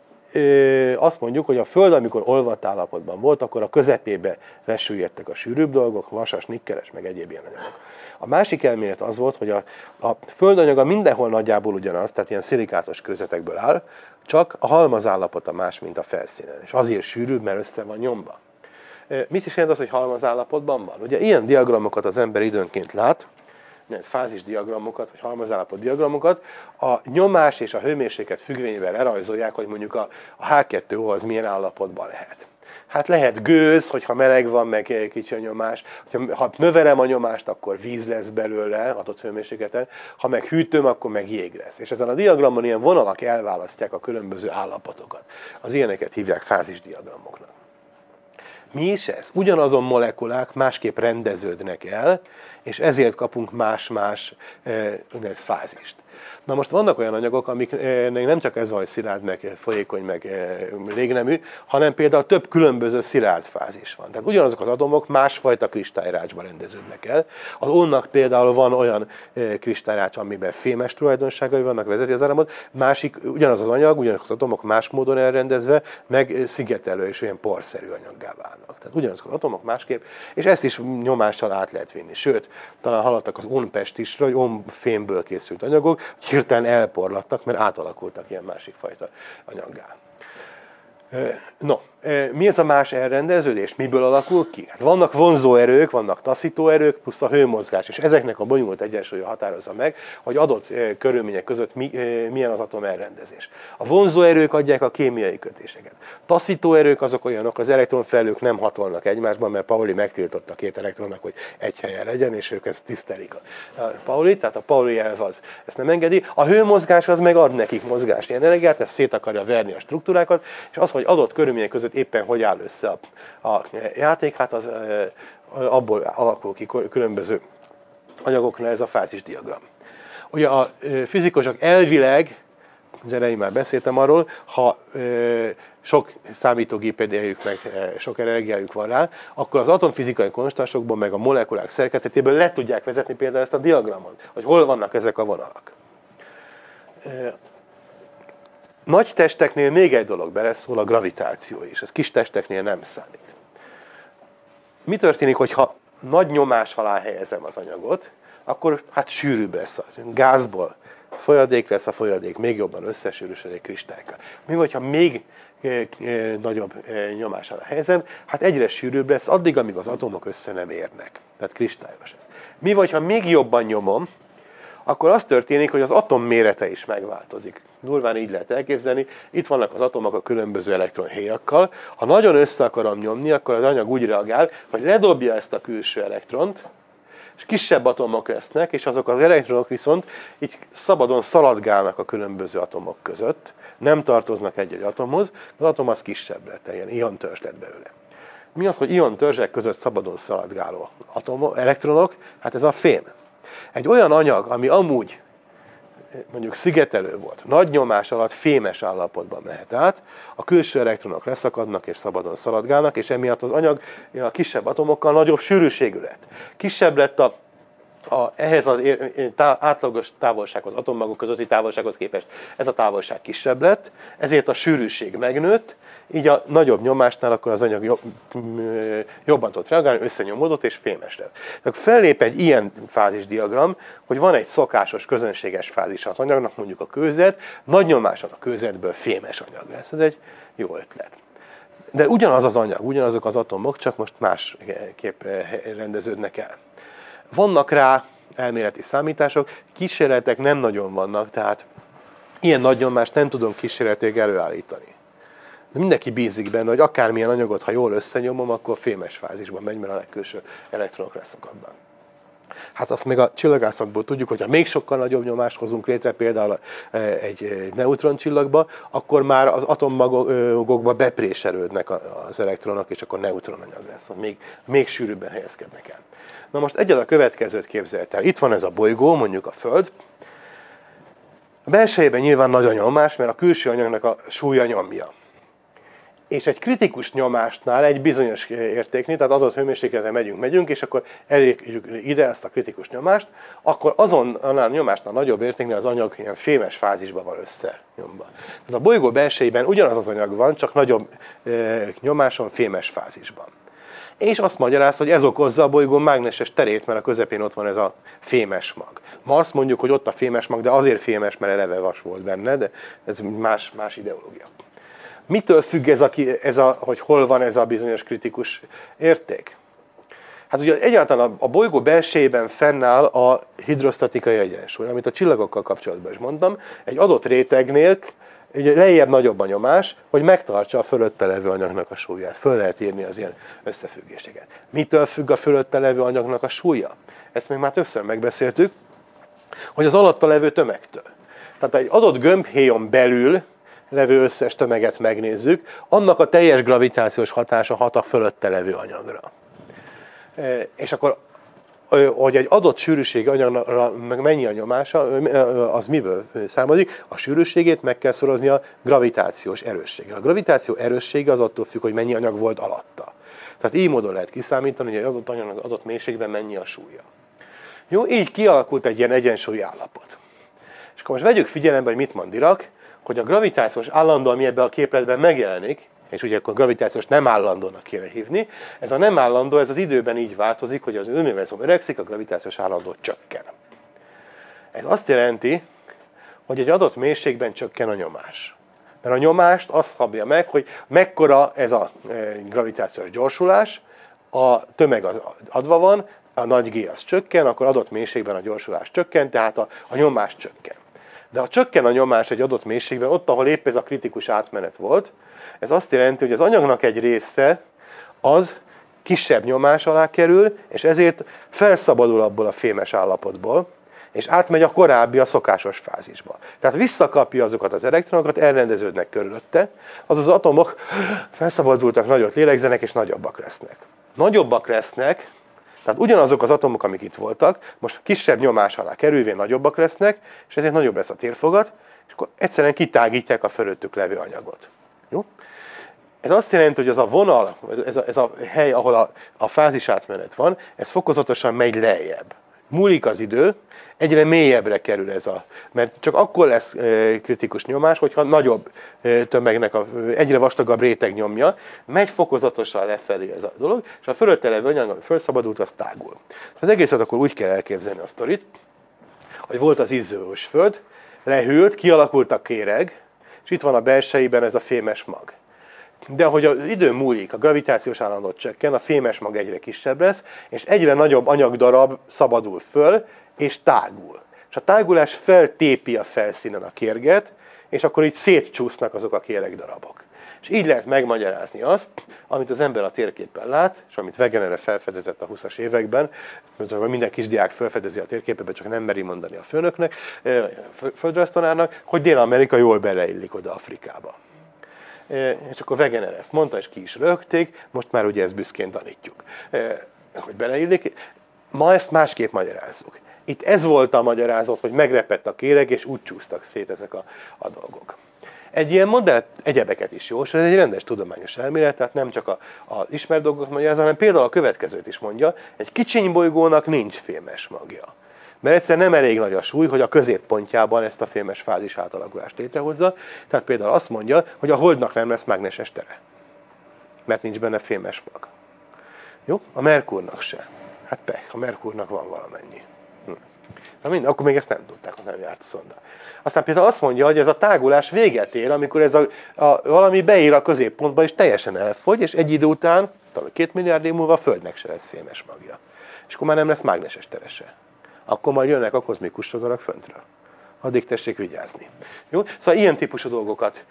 azt mondjuk, hogy a Föld, amikor olvadt állapotban volt, akkor a közepébe lesüllyedtek a sűrűbb dolgok, vasas, nikkeles, meg egyéb ilyen anyagok. A másik elmélet az volt, hogy a Földanyaga mindenhol nagyjából ugyanaz, tehát ilyen szilikátos kőzetekből áll, csak a halmazállapota más, mint a felszínen. És azért sűrűbb, mert össze van nyomva. Mit is jelent az, hogy halmazállapotban van? Ugye ilyen diagramokat az ember időnként lát, fázis diagramokat, vagy halmazállapot diagramokat, a nyomás és a hőmérséklet függvényével lerajzolják, hogy mondjuk a H2O az milyen állapotban lehet. Hát lehet gőz, hogyha meleg van, meg kicsi a nyomás. Ha növelem a nyomást, akkor víz lesz belőle adott hőmérsékleten. Ha meg hűtöm, akkor meg jég lesz. És ezen a diagramon ilyen vonalak elválasztják a különböző állapotokat. Az ilyeneket hívják fázisdiagramoknak. Mi is ez? Ugyanazon molekulák másképp rendeződnek el, és ezért kapunk más-más fázist. Na most vannak olyan anyagok, amiknek nem csak ez van, hogy szilárd, meg folyékony, meg légnemű, hanem például több különböző szilárd fázis van. Tehát ugyanazok az atomok másfajta kristályrácsban rendeződnek el. Az ónnak például van olyan kristályrács, amiben fémes tulajdonságai vannak, vezeti az áramot, másik, ugyanaz az anyag, ugyanazok az atomok más módon elrendezve, meg szigetelő és olyan porszerű anyaggá válnak. Tehát ugyanazok az atomok másképp, és ezt is nyomással át lehet vinni. Sőt, talán hallottak az onpestisről, hogy onfémből készült anyagok, hirtelen elporlattak, mert átalakultak ilyen másik fajta anyaggá. No, mi ez a más elrendeződés? Miből alakul ki? Hát vannak vonzóerők, vannak taszítóerők, plusz a hőmozgás, és ezeknek a bonyolult egyensúlya határozza meg, hogy adott körülmények között milyen az atom elrendezés. A vonzóerők adják a kémiai kötéseket. Taszítóerők azok olyanok, az elektronfelhők nem hatolnak egymásban, mert Pauli megtiltotta két elektronnak, hogy egy helyen legyen, és ők ezt tisztelik. A Pauli, tehát a Pauli elv az ezt nem engedi. A hőmozgás az meg ad nekik mozgási energiát, ez szét akarja verni a struktúrákat, és az, hogy hogy adott körülmények között éppen hogy áll össze a játék, hát az abból alakul ki különböző anyagoknál ez a fázisdiagram. Ugye a fizikusok elvileg, az elején már beszéltem arról, ha sok számítógép idejük, meg sok energiájuk van rá, akkor az atomfizikai konstansokban, meg a molekulák szerkezetében le tudják vezetni például ezt a diagramot, hogy hol vannak ezek a vonalak. Nagy testeknél még egy dolog beleszól, a gravitáció is. Ez kis testeknél nem számít. Mi történik, hogyha nagy nyomás alá helyezem az anyagot, akkor hát sűrűbb lesz a gázból. Folyadék lesz, a folyadék még jobban összesűrűsödik kristálykal. Mi vagy, ha még nagyobb nyomás alá helyezem, hát egyre sűrűbb lesz, addig, amíg az atomok össze nem érnek. Tehát kristályos ez. Mi vagy, ha még jobban nyomom, akkor az történik, hogy az atom mérete is megváltozik. Durván így lehet elképzelni. Itt vannak az atomok a különböző elektronhéjakkal. Ha nagyon össze akarom nyomni, akkor az anyag úgy reagál, hogy ledobja ezt a külső elektront, és kisebb atomok lesznek, és azok az elektronok viszont így szabadon szaladgálnak a különböző atomok között, nem tartoznak egy-egy atomhoz, az atom az kisebb lett, ilyen iontörzs lett belőle. Mi az, hogy iontörzsek között szabadon szaladgáló elektronok? Hát ez a fém. Egy olyan anyag, ami amúgy mondjuk szigetelő volt, nagy nyomás alatt fémes állapotban mehet át, a külső elektronok leszakadnak és szabadon szaladgálnak, és emiatt az anyag a kisebb atomokkal nagyobb sűrűségű lett. Kisebb lett ehhez az átlagos távolsághoz, atommagok közötti távolsághoz képest ez a távolság kisebb lett, ezért a sűrűség megnőtt, így a nagyobb nyomásnál akkor az anyag jobban tudott reagálni, összenyomódott és fémes lett. Tehát fellép egy ilyen fázisdiagram, hogy van egy szokásos, közönséges fázis az anyagnak, mondjuk a kőzet, nagy nyomáson a kőzetből fémes anyag lesz. Ez egy jó ötlet. De ugyanaz az anyag, ugyanazok az atomok, csak most másképp rendeződnek el. Vannak rá elméleti számítások, kísérletek nem nagyon vannak, tehát ilyen nagy nyomást nem tudom kísérletileg előállítani. De mindenki bízik benne, hogy akármilyen anyagot, ha jól összenyomom, akkor fémes fázisban megy, mert a legkülső elektronok leszakadnak. Hát azt még a csillagászatból tudjuk, hogy ha még sokkal nagyobb nyomást hozunk létre, például egy neutroncsillagba, akkor már az atommagokba bepréselődnek az elektronok, és akkor neutronanyag lesz, még sűrűbben helyezkednek el. Na most egyáltalán a következőt képzelt el. Itt van ez a bolygó, mondjuk a Föld. A belsejében nyilván nagy a nyomás, mert a külső anyagnak a súlya nyomja. És egy kritikus nyomásnál, egy bizonyos értéknél, tehát adott hőmérsékletre megyünk, és akkor elérjük ide ezt a kritikus nyomást, akkor annál a nyomásnál nagyobb értéknél az anyag ilyen fémes fázisban van összenyomva. Tehát a bolygó belsejében ugyanaz az anyag van, csak nagyobb nyomáson, fémes fázisban. És azt magyaráz, hogy ez okozza a bolygó mágneses terét, mert a közepén ott van ez a fémes mag. Mars mondjuk, hogy ott a fémes mag, de azért fémes, mert eleve vas volt benne, de ez más ideológia. Mitől függ hogy hol van ez a bizonyos kritikus érték? Hát ugye egyáltalán a bolygó belsejében fennáll a hidrosztatikai egyensúly, amit a csillagokkal kapcsolatban is mondtam. Egy adott rétegnél ugye lejjebb nagyobb a nyomás, hogy megtartsa a fölötte levő anyagnak a súlyát. Föl lehet írni az ilyen összefüggéseket. Mitől függ a fölötte levő anyagnak a súlya? Ezt még már többször megbeszéltük, hogy az alatta levő tömegtől. Tehát egy adott gömbhéjon belül levő összes tömeget megnézzük, annak a teljes gravitációs hatása hat a fölötte levő anyagra. És akkor, hogy egy adott sűrűségi anyagra meg mennyi a nyomása, az miből származik? A sűrűségét meg kell szorozni a gravitációs erősséggel. A gravitáció erőssége az attól függ, hogy mennyi anyag volt alatta. Tehát így módon lehet kiszámítani, hogy egy adott anyagnak adott mélységben mennyi a súlya. Jó, így kialakult egy ilyen egyensúlyi állapot. És akkor most vegyük figyelembe, hogy mit mond Dirac, hogy a gravitációs állandó, ami ebben a képletben megjelenik, és ugye akkor a gravitációs nem állandónak kéne hívni, ez a nem állandó, ez az időben így változik, hogy az univerzum öregszik, a gravitációs állandó csökken. Ez azt jelenti, hogy egy adott mélységben csökken a nyomás. Mert a nyomást azt szabja meg, hogy mekkora ez a gravitációs gyorsulás, a tömeg az adva van, a nagy G az csökken, akkor adott mélységben a gyorsulás csökken, tehát a nyomás csökken. De ha csökken a nyomás egy adott mélységben, ott, ahol épp ez a kritikus átmenet volt, ez azt jelenti, hogy az anyagnak egy része az kisebb nyomás alá kerül, és ezért felszabadul abból a fémes állapotból, és átmegy a korábbi, a szokásos fázisba. Tehát visszakapja azokat az elektronokat, elrendeződnek körülötte, azaz az atomok felszabadultak, nagyot lélegzenek, és nagyobbak lesznek. Nagyobbak lesznek, tehát ugyanazok az atomok, amik itt voltak, most kisebb nyomás alá kerülvén nagyobbak lesznek, és ezért nagyobb lesz a térfogat, és akkor egyszerűen kitágítják a fölöttük levő anyagot. Jó? Ez azt jelenti, hogy az a vonal, ez a hely, ahol a fázis átmenet van, ez fokozatosan megy lejjebb. Múlik az idő, egyre mélyebbre kerül mert csak akkor lesz kritikus nyomás, hogyha nagyobb tömegnek egyre vastagabb réteg nyomja, megy fokozatosan lefelé ez a dolog, és a fölötte levő anyag, ami felszabadult, az tágul. Az egészet akkor úgy kell elképzelni a sztorit, hogy volt az izzós föld, lehűlt, kialakult a kéreg, és itt van a belsejében ez a fémes mag. De ahogy az idő múlik, a gravitációs állandó csökken, a fémes mag egyre kisebb lesz, és egyre nagyobb anyagdarab szabadul föl, és tágul. És a tágulás feltépi a felszínen a kérget, és akkor így szétcsúsznak azok a kéregdarabok. És így lehet megmagyarázni azt, amit az ember a térképen lát, és amit Wegener felfedezett a 20-as években, minden kisdiák felfedezi a térképebe, csak nem meri mondani a főnöknek, földrajztanárnak, hogy Dél-Amerika jól beleillik oda Afrikába. És akkor Wegener ezt mondta, és ki is rögték, most már ugye ezt büszkén tanítjuk, hogy beleillik. Ma ezt másképp magyarázzuk. Itt ez volt a magyarázat, hogy megrepett a kéreg, és úgy csúsztak szét ezek a dolgok. Egy ilyen modell egyebeket is jósol, ez egy rendes tudományos elmélet, tehát nem csak az ismert dolgokat magyarázza, hanem például a következőt is mondja, egy kicsiny bolygónak nincs fémes magja. Mert egyszerűen nem elég nagy a súly, hogy a középpontjában ezt a fémes fázis átalakulást létrehozza. Tehát például azt mondja, hogy a Holdnak nem lesz mágneses tere, mert nincs benne fémes mag. Jó? A Merkurnak se. Hát a Merkurnak van valamennyi. Na minden, akkor még ezt nem tudták, hogy nem járt a szonda. Aztán például azt mondja, hogy ez a tágulás véget ér, amikor ez valami beír a középpontba, és teljesen elfogy, és egy idő után, talán 2 milliárd év múlva a Földnek se lesz fémes magja. És akkor már nem lesz mágneses tere se. Akkor majd jönnek a kozmikus sugarak föntről. Addig tessék vigyázni. Jó? Szóval ilyen típusú dolgokat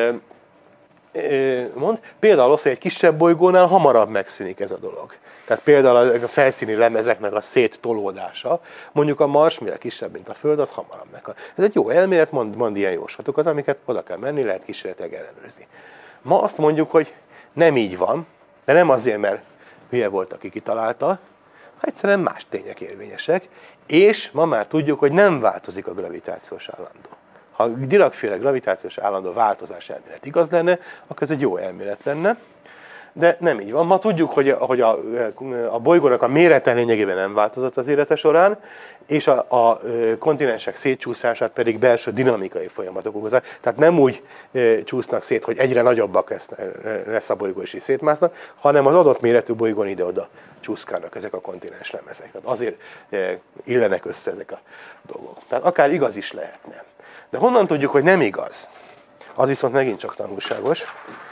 mond. Például az, hogy egy kisebb bolygónál hamarabb megszűnik ez a dolog. Tehát például a felszíni lemezeknek a széttolódása, mondjuk a Mars, mivel kisebb, mint a Föld, az hamarabb meghal. Ez egy jó elmélet, mond ilyen jóslatokat, amiket oda kell menni, lehet kísérletileg ellenőrizni. Ma azt mondjuk, hogy nem így van, de nem azért, mert hülye volt, aki kitalálta, egyszerűen más tények érvényesek, és ma már tudjuk, hogy nem változik a gravitációs állandó. Ha Dirac-féle gravitációs állandó változás elmélet igaz lenne, akkor ez egy jó elmélet lenne, de nem így van. Ma tudjuk, hogy a bolygónak a mérete lényegében nem változott az élete során, és a kontinensek szétcsúszását pedig belső dinamikai folyamatok okozzák. Tehát nem úgy csúsznak szét, hogy egyre nagyobbak lesz a bolygó és így szétmásznak, hanem az adott méretű bolygón ide-oda csúszkálnak ezek a kontinens lemezek. Tehát azért illenek össze ezek a dolgok. Tehát akár igaz is lehetne. De honnan tudjuk, hogy nem igaz? Az viszont megint csak tanulságos.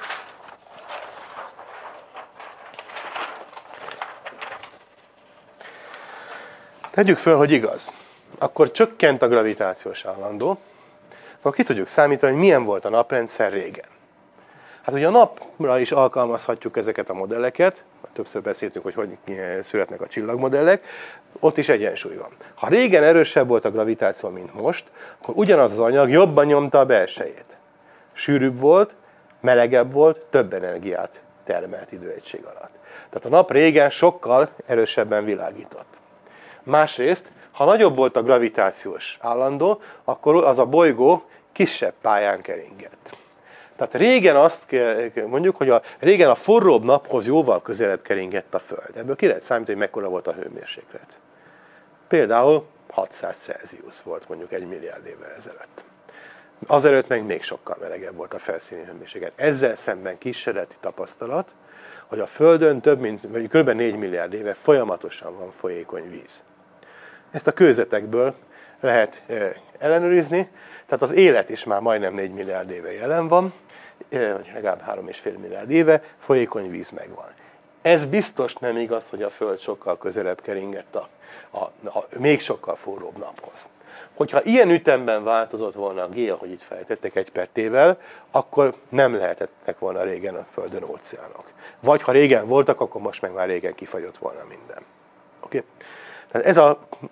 Tegyük föl, hogy igaz. Akkor csökkent a gravitációs állandó, akkor ki tudjuk számítani, hogy milyen volt a naprendszer régen. Hát ugye a napra is alkalmazhatjuk ezeket a modelleket, többször beszéltünk, hogy születnek a csillagmodellek, ott is egyensúly van. Ha régen erősebb volt a gravitáció, mint most, akkor ugyanaz az anyag jobban nyomta a belsejét. Sűrűbb volt, melegebb volt, több energiát termelt időegység alatt. Tehát a nap régen sokkal erősebben világított. Másrészt, ha nagyobb volt a gravitációs állandó, akkor az a bolygó kisebb pályán keringett. Tehát régen azt mondjuk, hogy régen a forróbb naphoz jóval közelebb keringett a Föld. Ebből ki lehet számítani, hogy mekkora volt a hőmérséklet. Például 600 Celsius volt mondjuk 1 milliárd évvel ezelőtt. Azelőtt meg még sokkal melegebb volt a felszíni hőmérséklet. Ezzel szemben kísérleti tapasztalat, hogy a Földön kb. 4 milliárd éve folyamatosan van folyékony víz. Ezt a kőzetekből lehet ellenőrizni, tehát az élet is már majdnem 4 milliárd éve jelen van, vagy legalább 3,5 milliárd éve folyékony víz megvan. Ez biztos nem igaz, hogy a Föld sokkal közelebb keringett a még sokkal forróbb naphoz. Hogyha ilyen ütemben változott volna a G, ahogy itt fejtettek 1/t-vel, akkor nem lehetettek volna régen a Földön óceánok. Vagy ha régen voltak, akkor most meg már régen kifagyott volna minden. Okay? Tehát ez a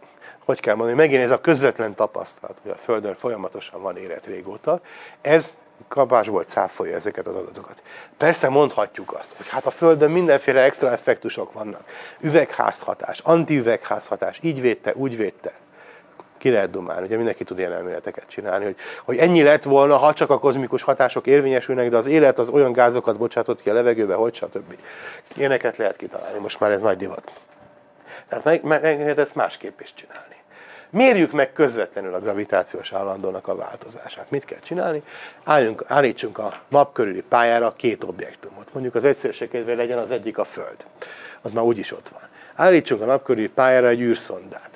hogy kell mondani, megint ez a közvetlen tapasztalat, hogy a Földön folyamatosan van élet régóta, ez kapásból cáfolja ezeket az adatokat. Persze mondhatjuk azt, hogy hát a Földön mindenféle extra effektusok vannak. Üvegházhatás, antiüvegházhatás, így védte, úgy védte. Ki lehet dumálni, ugye mindenki tud ilyen elméleteket csinálni, hogy ennyi lett volna, ha csak a kozmikus hatások érvényesülnek, de az élet az olyan gázokat bocsátott ki a levegőbe, hogy stb. Ilyeneket lehet kitalálni, most már ez nagy divat. Tehát meg ezt másképp is csinálni. Mérjük meg közvetlenül a gravitációs állandónak a változását. Mit kell csinálni? Állítsunk a nap körüli pályára két objektumot. Mondjuk az egyszerűség kedvéért legyen az egyik a Föld. Az már úgyis ott van. Állítsunk a nap körüli pályára egy űrszondát.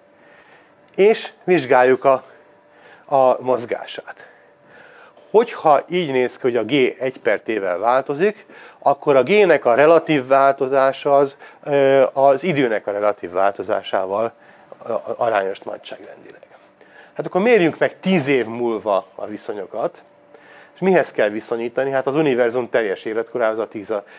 És vizsgáljuk a mozgását. Hogyha így néz ki, hogy a G 1/t-vel változik, akkor a G-nek a relatív változása az időnek a relatív változásával arányos nagyságrendileg. Hát akkor mérjünk meg 10 év múlva a viszonyokat, és mihez kell viszonyítani? Hát az univerzum teljes életkorához a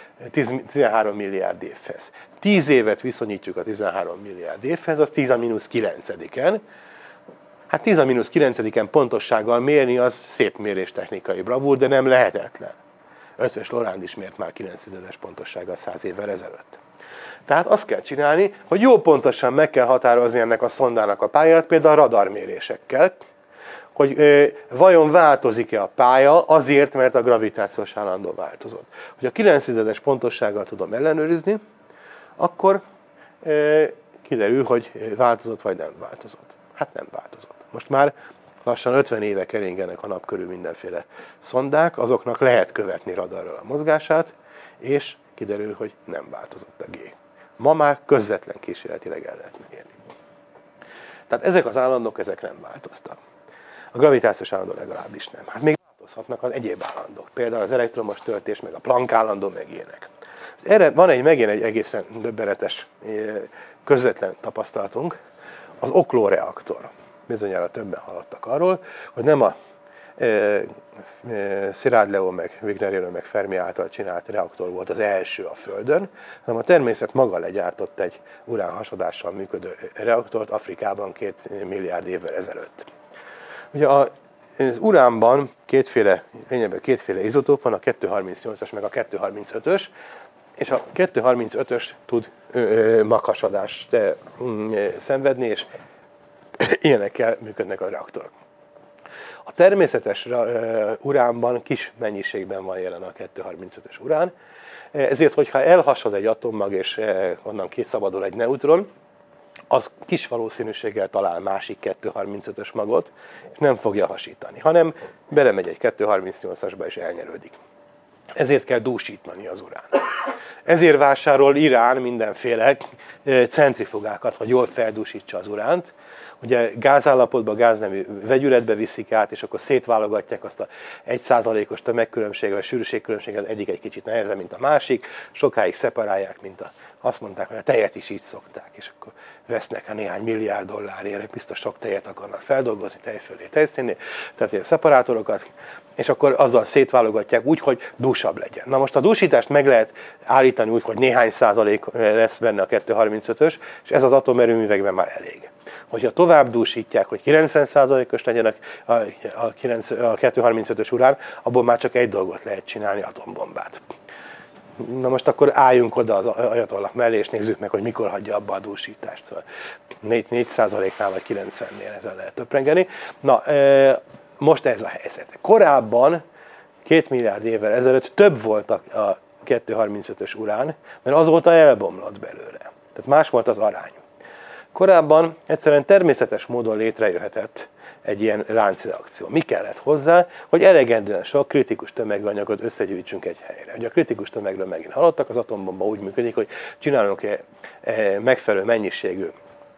13 milliárd évhez. 10 évet viszonyítjuk a 13 milliárd évhez, az 10⁻⁹-en. Hát 10⁻⁹-en pontossággal mérni az szép méréstechnikai bravúr, de nem lehetetlen. Eötvös Loránd is mért már 9/1000-es pontossággal 100 évvel ezelőtt. Tehát azt kell csinálni, hogy jó pontosan meg kell határozni ennek a szondának a pályát, például radarmérésekkel, hogy vajon változik-e a pálya azért, mert a gravitációs állandó változott. Hogy a 9/1000-es pontossággal tudom ellenőrizni, akkor kiderül, hogy változott vagy nem változott. Hát nem változott. Most már lassan 50 éve keringenek a nap körül mindenféle szondák, azoknak lehet követni radarral a mozgását, és kiderül, hogy nem változott a G. Ma már közvetlen kísérletileg el lehet megérni. Tehát ezek az állandók, ezek nem változtak. A gravitációs állandó legalábbis nem. Hát még változhatnak az egyéb állandók. Például az elektromos töltés, meg a Planck állandó, meg ilyenek. Erre van megint egy egészen döbbenetes közvetlen tapasztalatunk, az oklóreaktor. Bizonyára többen hallottak arról, hogy nem a Szilárd Leó, meg Wigner Jenő, meg Fermi által csinált reaktor volt az első a Földön, hanem a természet maga legyártott egy uránhasadással működő reaktort Afrikában 2 milliárd évvel ezelőtt. Ugye az uránban lényegben kétféle izotóp van, a 238-as meg a 235-ös, és a 235-ös tud maghasadást szenvedni, és ilyenekkel működnek a reaktorok. A természetes uránban kis mennyiségben van jelen a 235-ös urán, ezért, hogyha elhasad egy atommag, és onnan kiszabadul egy neutron, az kis valószínűséggel talál másik 235-ös magot, és nem fogja hasítani, hanem belemegy egy 238-asba, és elnyerődik. Ezért kell dúsítani az urán. Ezért vásárol Irán mindenféle centrifugákat, hogy jól feldúsítsa az uránt. Ugye gázállapotban, gáznemű vegyületbe viszik át, és akkor szétválogatják azt a 1%-os tömegkülönbséget, vagy sűrűségkülönbséget, egyik egy kicsit nehezebb, mint a másik, sokáig szeparálják, azt mondták, hogy a tejet is így szokták, és akkor vesznek néhány milliárd dollárért, biztos sok tejet akarnak feldolgozni, tejfölé, tejszínnél, tehát ilyen szeparátorokat, és akkor azzal szétválogatják úgy, hogy dúsabb legyen. Na most a dúsítást meg lehet állítani úgy, hogy néhány százalék lesz benne a 235-ös, és ez az atomerőművekben már elég. Hogyha tovább dúsítják, hogy 90%-os legyen a 235-ös urán, abból már csak egy dolgot lehet csinálni, atombombát. Na most akkor álljunk oda az ajatollak mellé, és nézzük meg, hogy mikor hagyja abba a dúsítást. 4%-nál vagy 90-nél ezzel lehet töprengeni. Na, most ez a helyzet. Korábban, 2 milliárd évvel ezelőtt több volt a 235-ös urán, mert azóta elbomlott belőle. Tehát más volt az arány. Korábban egyszerűen természetes módon létrejöhetett egy ilyen láncreakció. Mi kellett hozzá, hogy elegendően sok kritikus tömegű anyagot összegyűjtsünk egy helyre. Ugye a kritikus tömegről megint hallottak, az atombomba úgy működik, hogy csinálunk megfelelő mennyiségű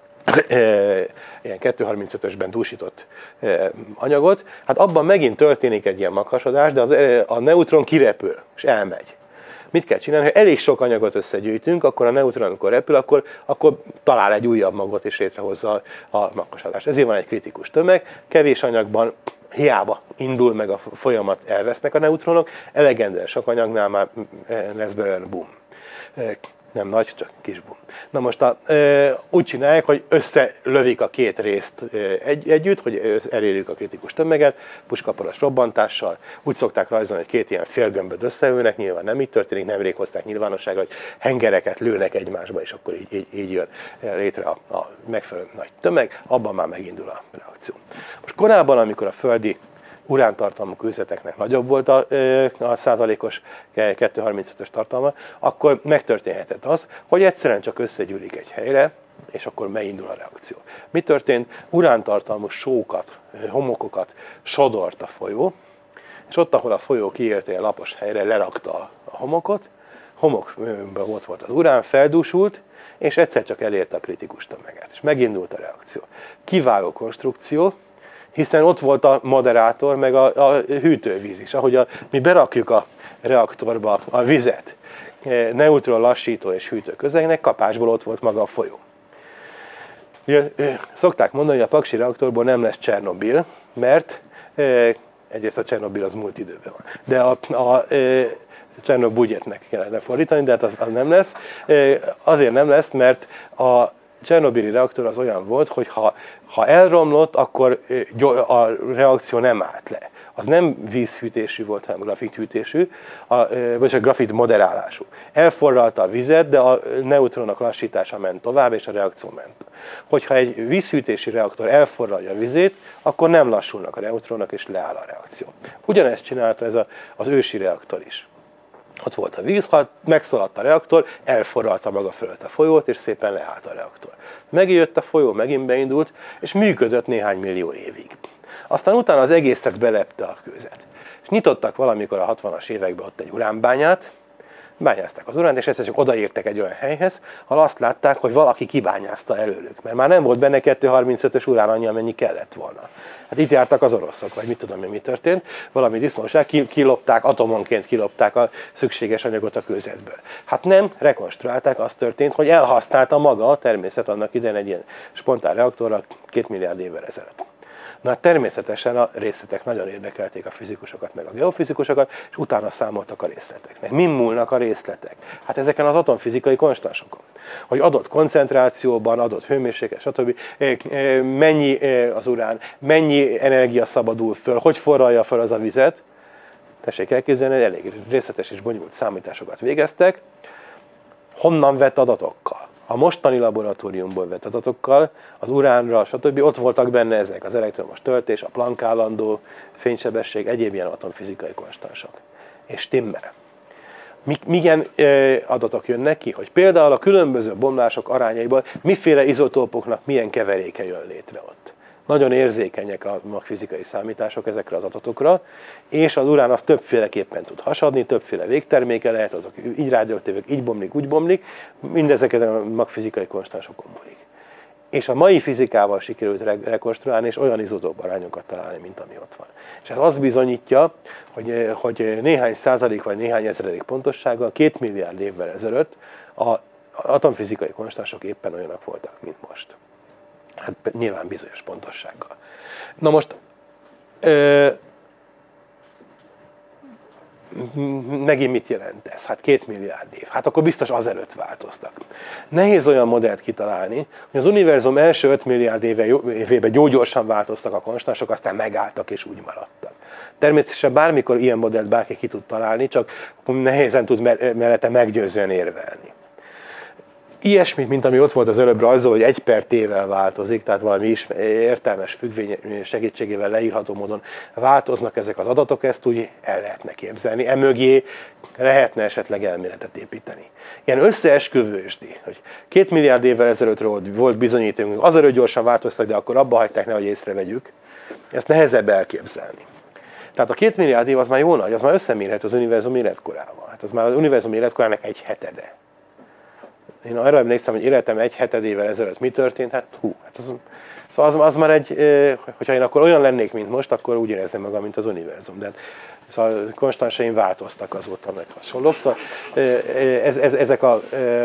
ilyen 235-ösben dúsított anyagot, hát abban megint történik egy ilyen maghasadás, de a neutron kirepül, és elmegy. Mit kell csinálni? Ha elég sok anyagot összegyűjtünk, akkor a neutron, amikor repül, akkor talál egy újabb magot és létrehozza a maghasadást. Ezért van egy kritikus tömeg, kevés anyagban hiába indul meg a folyamat, elvesznek a neutronok, elegendően sok anyagnál már lesz belőle boom. Nem nagy, csak kis bum. Na most úgy csinálják, hogy összelövik a két részt együtt, hogy elérjük a kritikus tömeget, puskaporos robbantással. Úgy szokták rajzolni, hogy két ilyen félgömböt összeülnek, nyilván nem így történik, nemrég hozták nyilvánosságra, hogy hengereket lőnek egymásba, és akkor így jön létre a megfelelő nagy tömeg, abban már megindul a reakció. Most korábban, amikor a földi urántartalmú kőzeteknek nagyobb volt a százalékos 235-ös tartalma, akkor megtörténhetett az, hogy egyszerűen csak összegyűlik egy helyre, és akkor megindul a reakció. Mi történt? Urántartalmú sókat, homokokat sodort a folyó, és ott, ahol a folyó kiért egy lapos helyre, lerakta a homokot, homokban ott volt az urán, feldúsult, és egyszer csak elérte a kritikus tömeget. És megindult a reakció. Kiváló konstrukció, hiszen ott volt a moderátor, meg a hűtővíz is. Ahogy mi berakjuk a reaktorba a vizet, neutron lassító és hűtő közegnek, kapásból ott volt maga a folyó. Ugye, szokták mondani, hogy a paksi reaktorból nem lesz Csernobil, mert egyrészt a Csernobil az múlt időben van. De a Csernobudjetnek kellene fordítani, de hát az nem lesz. Azért nem lesz, mert a csernobili reaktor az olyan volt, hogy ha elromlott, akkor a reakció nem állt le. Az nem vízhűtésű volt, hanem grafithűtésű, vagy a grafit moderálású. Elforralta a vizet, de a neutronok lassítása ment tovább, és a reakció ment. Hogyha egy vízhűtési reaktor elforralja a vizét, akkor nem lassulnak a neutronok, és leáll a reakció. Ugyanezt csinálta ez az ősi reaktor is. Ott volt a víz, ha megszaladt a reaktor, elforralta maga fölött a folyót, és szépen leállt a reaktor. Megjött a folyó, megint beindult, és működött néhány millió évig. Aztán utána az egészet belepte a kőzet. És nyitottak valamikor a 60-as években ott egy uránbányát, bányázták az uránt, és egyszer csak odaértek egy olyan helyhez, ahol azt látták, hogy valaki kibányázta előlük, mert már nem volt benne 235-ös urán annyi, amennyi kellett volna. Hát itt jártak az oroszok, vagy mit tudom én, mi történt, valami disznóság, kilopták, atomonként kilopták a szükséges anyagot a kőzetből. Hát nem, rekonstruálták, az történt, hogy elhasználta maga a természet annak idején egy ilyen spontán reaktorra 2 milliárd évvel ezelőtt. Na hát természetesen a részletek nagyon érdekelték a fizikusokat, meg a geofizikusokat, és utána számoltak a részleteknek. Min múlnak a részletek? Hát ezeken az atomfizikai konstansokon. Hogy adott koncentrációban, adott hőmérséklet, stb. Mennyi az urán, mennyi energia szabadul föl, hogy forralja föl az a vizet. Tessék elképzelni, hogy elég részletes és bonyolult számításokat végeztek. Honnan vett adatokkal? A mostani laboratóriumból vett adatokkal, az uránra, stb. Ott voltak benne ezek, az elektromos töltés, a Planck állandó, fénysebesség, egyéb ilyen atomfizikai konstansok. És stimmel. Milyen adatok jönnek ki? Hogy például a különböző bomlások arányaiból miféle izotópoknak milyen keveréke jön létre ott. Nagyon érzékenyek a magfizikai számítások ezekre az adatokra, és az urán az többféleképpen tud hasadni, többféle végterméke lehet, azok így rádióaktívek, így bomlik, úgy bomlik, mindezek a magfizikai konstansokon múlik. És a mai fizikával sikerült rekonstruálni, és olyan izotóp arányokat találni, mint ami ott van. És ez azt bizonyítja, hogy néhány százalék vagy néhány ezredik pontossággal 2 milliárd évvel ezelőtt az atomfizikai konstansok éppen olyanok voltak, mint most. Hát nyilván bizonyos pontossággal. Na most, megint mit jelent ez? Hát 2 milliárd év. Hát akkor biztos azelőtt változtak. Nehéz olyan modellt kitalálni, hogy az univerzum első 5 milliárd évében gyorsan változtak a konstansok, aztán megálltak és úgy maradtak. Természetesen bármikor ilyen modellt bárki ki tud találni, csak nehézen tud mellette meggyőzően érvelni. Ilyesmit, mint ami ott volt az előbb rajzol, hogy 1 per t-vel változik, tehát valami értelmes függvény segítségével leírható módon változnak ezek az adatok, ezt úgy el lehetne képzelni. Emögé lehetne esetleg elméletet építeni. Ilyen összeesküvősdi, hogy 2 milliárd évvel ezelőttről volt bizonyítunk, azelőtt gyorsan változtak, de akkor abba hagyták, nehogy észrevegyük. Ezt nehezebb elképzelni. Tehát a 2 milliárd év az már jó nagy, az már összemérhető az univerzum életkorával. Hát az már az univerzum életkorának 1/7. Én arra emlékszem, hogy életem 1/7 ezelőtt mi történt, hát szóval az már egy, hogyha én akkor olyan lennék, mint most, akkor úgy érezném magam, mint az univerzum. De szóval konstansaim változtak azóta, meg hasonlók. Szóval ezek a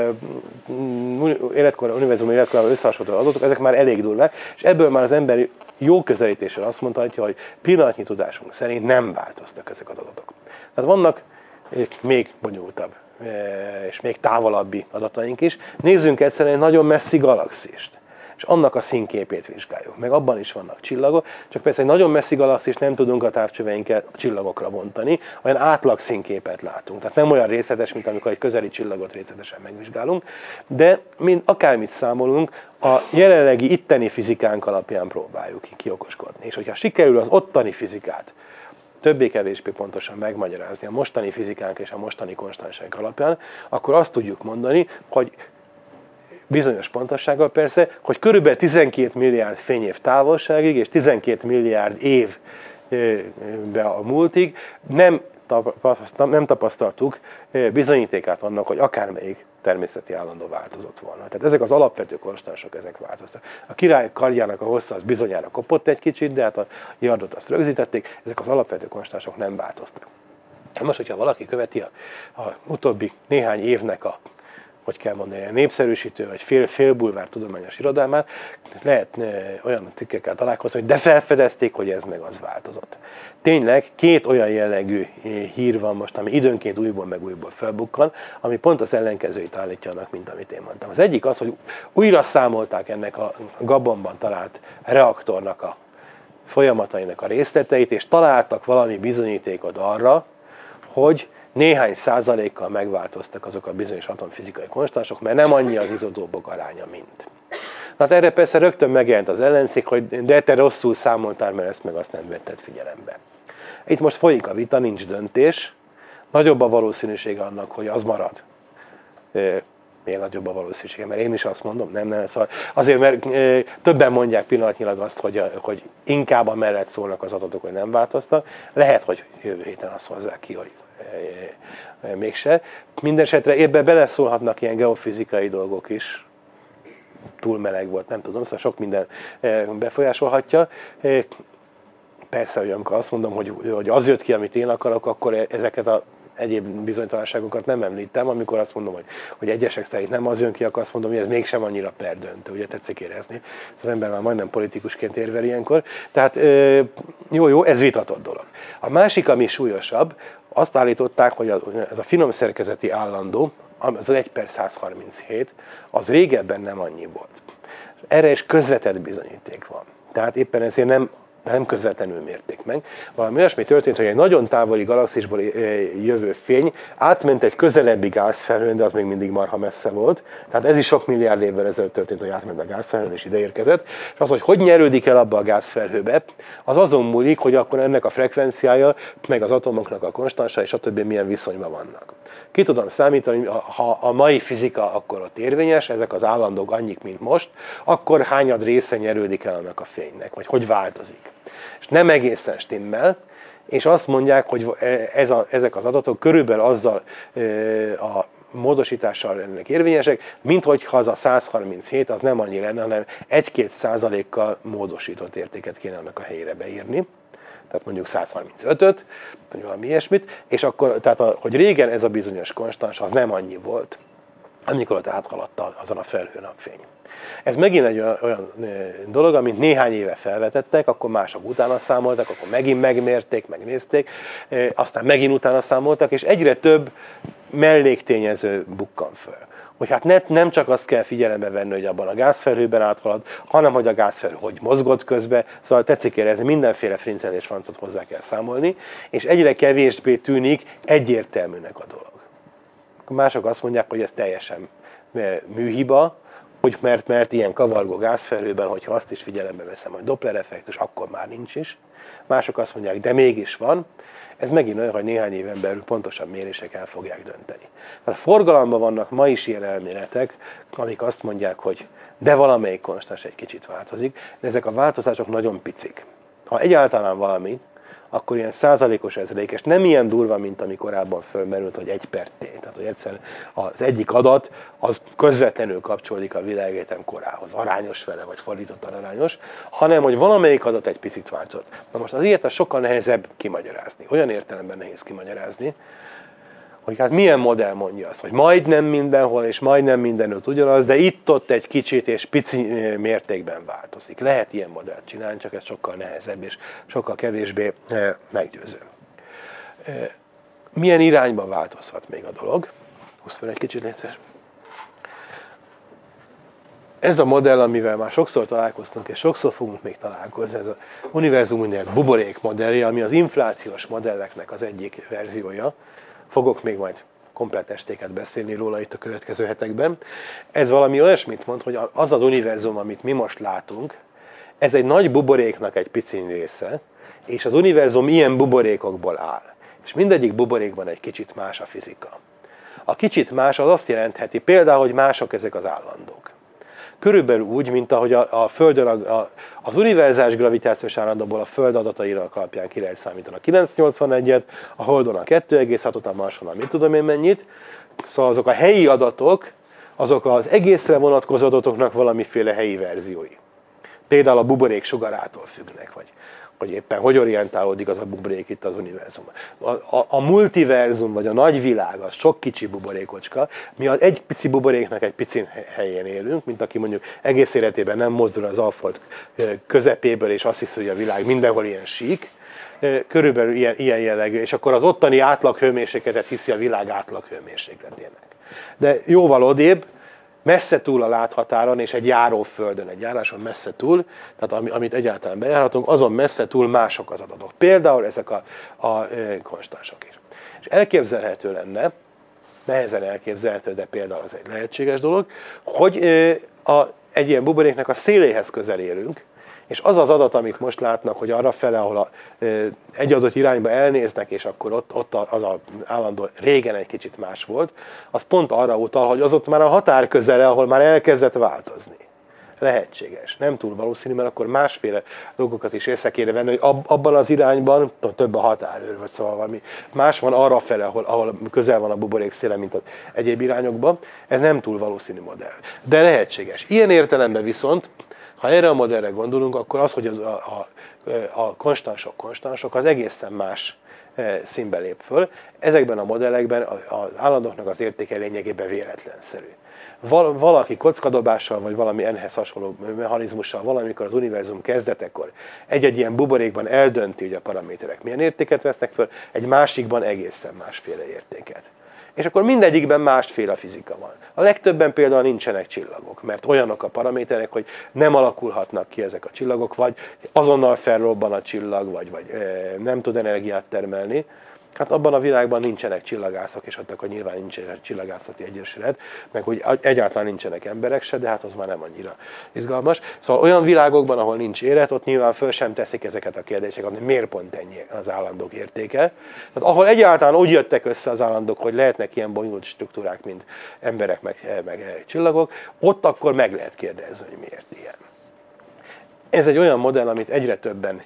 univerzum életkorával összehasonlító adatok, ezek már elég durvák, és ebből már az ember jó közelítéssel azt mondhatja, hogy pillanatnyi tudásunk szerint nem változtak ezek az adatok. Tehát vannak még bonyolultabb és még távolabbi adataink is. Nézzünk egyszerűen egy nagyon messzi galaxist, és annak a színképét vizsgáljuk. Meg abban is vannak csillagok, csak persze egy nagyon messzi galaxist nem tudunk a távcsöveinkkel a csillagokra bontani, olyan átlag színképet látunk. Tehát nem olyan részletes, mint amikor egy közeli csillagot részletesen megvizsgálunk, de akármit számolunk, a jelenlegi itteni fizikánk alapján próbáljuk kiokoskodni. És hogyha sikerül az ottani fizikát többé-kevésbé pontosan megmagyarázni a mostani fizikánk és a mostani konstansság alapján, akkor azt tudjuk mondani, hogy bizonyos pontossággal persze, hogy körülbelül 12 milliárd fényév távolságig és 12 milliárd évbe a múltig nem tapasztaltuk bizonyítékát annak, hogy akármelyik természeti állandó változott volna. Tehát ezek az alapvető konstansok, ezek változtak. A király kardjának a hossza az bizonyára kopott egy kicsit, de hát a yardot azt rögzítették, ezek az alapvető konstansok nem változtak. Most, hogyha valaki követi a utóbbi néhány évnek a, hogy kell mondani, a népszerűsítő vagy félbulvár tudományos irodalmát, lehet olyan cikkekkel találkozni, hogy de felfedezték, hogy ez meg az változott. Tényleg két olyan jellegű hír van most, ami időnként újból meg újból felbukkan, ami pont az ellenkezőit állítja annak, mint amit én mondtam. Az egyik az, hogy újra számolták ennek a Gabonban talált reaktornak a folyamatainak a részleteit, és találtak valami bizonyítékot arra, hogy néhány százalékkal megváltoztak azok a bizonyos atomfizikai konstansok, mert nem annyi az izodóbok aránya, mint. Hát erre persze rögtön megjelent az ellenzék, hogy de te rosszul számoltál, mert ezt meg azt nem vetted figyelembe. Itt most folyik a vita, nincs döntés. Nagyobb a valószínűsége annak, hogy az marad. Miért nagyobb a valószínűsége? Mert én is azt mondom, nem. Szóval azért, mert többen mondják pillanatnyilag azt, hogy inkább amellett szólnak az adatok, hogy nem változtak. Lehet, hogy jövő héten azt hozzák ki, hogy mégse. Mindenesetre ebbe beleszólhatnak ilyen geofizikai dolgok is. Túl meleg volt, nem tudom, szóval sok minden befolyásolhatja. Persze, hogy amikor azt mondom, hogy az jött ki, amit én akarok, akkor ezeket a egyéb bizonytalanságokat nem említem, amikor azt mondom, hogy egyesek szerint nem az jön ki, akkor azt mondom, hogy ez mégsem annyira perdöntő, ugye tetszik érezni. Az ember már majdnem politikusként érvel ilyenkor. Tehát jó, ez vitatott dolog. A másik, ami súlyosabb, azt állították, hogy ez a finom szerkezeti állandó, az 1/137, az régebben nem annyi volt. Erre is közvetett bizonyíték van. Tehát éppen ezért nem közvetlenül mérték meg. Valami olyasmi történt, hogy egy nagyon távoli galaxisból jövő fény átment egy közelebbi gázfelhőn, de az még mindig marha messze volt. Tehát ez is sok milliárd évvel ezelőtt történt, hogy átment a gázfelhőn és ideérkezett. És az, hogy nyerődik el abba a gázfelhőbe, az azon múlik, hogy akkor ennek a frekvenciája, meg az atomoknak a konstansa és a többi milyen viszonyban vannak. Ki tudom számítani, ha a mai fizika akkor ott érvényes, ezek az állandók annyik, mint most, akkor hányad része nyerődik el annak a fénynek, vagy hogy változik. És nem egészen stimmel, és azt mondják, hogy ezek az adatok körülbelül azzal a módosítással lennének érvényesek, mint hogyha az a 137 az nem annyi lenne, hanem 1-2%-kal módosított értéket kéne annak a helyére beírni. Tehát mondjuk 135-öt, vagy valami ilyesmit, és akkor, tehát hogy régen ez a bizonyos konstans, az nem annyi volt, amikor ott áthaladta azon a felhőn a fény. Ez megint egy olyan dolog, amit néhány éve felvetettek, akkor mások utána számoltak, akkor megint megmérték, megnézték, aztán megint utána számoltak, és egyre több melléktényező bukkan föl. Hogy hát nem csak azt kell figyelembe venni, hogy abban a gázfelhőben áthalad, hanem hogy a gázfelhő hogy mozgott közbe, szóval tetszik érezni, mindenféle frincet és francot hozzá kell számolni, és egyre kevésbé tűnik egyértelműnek a dolog. Mások azt mondják, hogy ez teljesen műhiba, hogy mert ilyen kavargó gázfelhőben, hogyha azt is figyelembe veszem, hogy Doppler effektus, akkor már nincs is. Mások azt mondják, de mégis van. Ez megint olyan, hogy néhány éven belül pontosabb mérések el fogják dönteni. Tehát forgalomban vannak ma is ilyen elméletek, amik azt mondják, hogy de valamelyik konstans egy kicsit változik, de ezek a változások nagyon picik. Ha egyáltalán valami, akkor ilyen százalékos ezredékes, nem ilyen durva, mint ami korábban fölmerült, hogy 1/t. Tehát, hogy egyszerűen az egyik adat, az közvetlenül kapcsolódik a világegyetem korához, arányos vele, vagy fordítottan arányos, hanem, hogy valamelyik adat egy picit változott. Na most az ilyet sokkal nehezebb kimagyarázni. Olyan értelemben nehéz kimagyarázni, hogy hát milyen modell mondja azt, hogy majdnem mindenhol és majdnem mindenütt ugyanaz, de itt-ott egy kicsit és pici mértékben változik. Lehet ilyen modellt csinálni, csak ez sokkal nehezebb és sokkal kevésbé meggyőző. Milyen irányba változhat még a dolog? Húzd fel egy kicsit, légy szíves. Ez a modell, amivel már sokszor találkoztunk, és sokszor fogunk még találkozni, ez az univerzum úgynevezett buborék modellje, ami az inflációs modelleknek az egyik verziója. Fogok még majd komplett estéket beszélni róla itt a következő hetekben. Ez valami olyasmit mond, hogy az az univerzum, amit mi most látunk, ez egy nagy buboréknak egy pici része, és az univerzum ilyen buborékokból áll. És mindegyik buborékban egy kicsit más a fizika. A kicsit más az azt jelentheti például, hogy mások ezek az állandók. Körülbelül úgy, mint ahogy a Földön az univerzális gravitációs állandóból a Föld adataira alapján ki lehet számítani a 981-et, a Holdon a 2,6-ot, a Marson a mit tudom én mennyit. Szóval azok a helyi adatok, azok az egészre vonatkozó adatoknak valamiféle helyi verziói. Például a buborék sugarától függnek, vagy éppen hogy orientálódik az a buborék itt az univerzumban. A multiverzum, vagy a nagyvilág, az sok kicsi buborékocska. Mi az egy pici buboréknak egy pici helyén élünk, mint aki mondjuk egész életében nem mozdul az Alföld közepéből, és azt hiszi, hogy a világ mindenhol ilyen sík. Körülbelül ilyen jellegű, és akkor az ottani átlaghőmérsékletet hiszi a világ átlaghőmérsékletének. De jóval odébb, messze túl a láthatáron, és egy járóföldön, egy járáson messze túl, tehát amit egyáltalán bejárhatunk, azon messze túl mások az adatok. Például ezek a konstansok is. És elképzelhető lenne, nehezen elképzelhető, de például az egy lehetséges dolog, hogy egy ilyen buboréknak a széléhez közel érünk, és az az adat, amit most látnak, hogy arrafele, ahol egy adott irányba elnéznek, és akkor ott az az állandó régen egy kicsit más volt, az pont arra utal, hogy az ott már a határ közele, ahol már elkezdett változni. Lehetséges. Nem túl valószínű, mert akkor másféle dolgokat is észre kéne venni, hogy abban az irányban több a határőr, vagy szóval valami más van arrafele, ahol közel van a buborék széle, mint az egyéb irányokban. Ez nem túl valószínű modell. De lehetséges. Ilyen értelemben viszont, ha erre a modellre gondolunk, akkor az, hogy a konstansok az egészen más színbe lép föl. Ezekben a modellekben az állandóknak az értéke lényegében véletlenszerű. Valaki kockadobással, vagy valami enhez hasonló mechanizmussal valamikor az univerzum kezdetekor egy-egy ilyen buborékban eldönti, hogy a paraméterek milyen értéket vesznek föl, egy másikban egészen másféle értéket. És akkor mindegyikben másféle fizika van. A legtöbben például nincsenek csillagok, mert olyanok a paraméterek, hogy nem alakulhatnak ki ezek a csillagok, vagy azonnal felrobban a csillag, vagy nem tud energiát termelni. Hát abban a világban nincsenek csillagászok, és ott akkor nyilván nincsen csillagászati egyesület, meg hogy egyáltalán nincsenek emberek se, de hát az már nem annyira izgalmas. Szóval olyan világokban, ahol nincs élet, ott nyilván föl sem teszik ezeket a kérdéseket, hogy miért pont ennyi az állandók értéke. Tehát ahol egyáltalán úgy jöttek össze az állandók, hogy lehetnek ilyen bonyolult struktúrák, mint emberek, meg csillagok, ott akkor meg lehet kérdezni, hogy miért ilyen. Ez egy olyan modell, amit egyre többen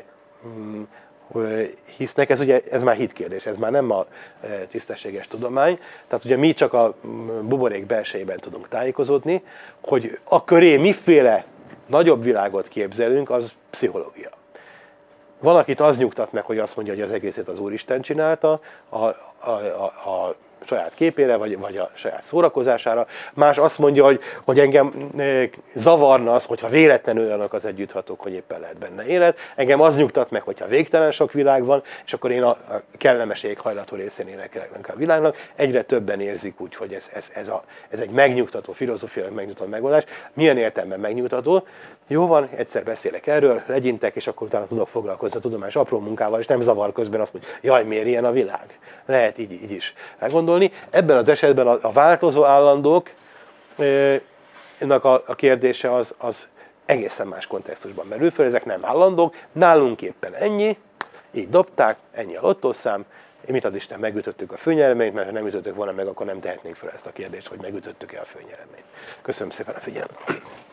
hisznek, ez már hitkérdés, ez már nem a tisztességes tudomány. Tehát ugye mi csak a buborék belsejében tudunk tájékozódni, hogy a köré miféle nagyobb világot képzelünk, az pszichológia. Van, akit az nyugtat meg, hogy azt mondja, hogy az egészet az Úristen csinálta, a saját képére, vagy a saját szórakozására. Más azt mondja, hogy engem zavarna az, hogyha véletlenül olyanok az együtthatók, hogy éppen lehet benne élet. Engem az nyugtat meg, hogyha végtelen sok világ van, és akkor én a kellemes éghajlatú részén énekelek a világnak. Egyre többen érzik úgy, hogy ez egy megnyugtató, filozófiailag megnyugtató megoldás. Milyen értelemben megnyugtató? Jó van, egyszer beszélek erről, legyintek, és akkor utána tudok foglalkozni a tudományos apró munkával, és nem zavar közben azt, hogy jaj, miért ilyen a világ. Lehet így is elgondolni. Ebben az esetben a változó állandók a kérdése az egészen más kontextusban merül föl, ezek nem állandók, nálunk éppen ennyi, így dobták, ennyi a lottószám, mit ad Isten, megütöttük a főnyereményt, mert ha nem ütöttük volna meg, akkor nem tehetnénk fel ezt a kérdést, hogy megütöttük-e a főnyereményt. Köszönöm szépen a figyelmet!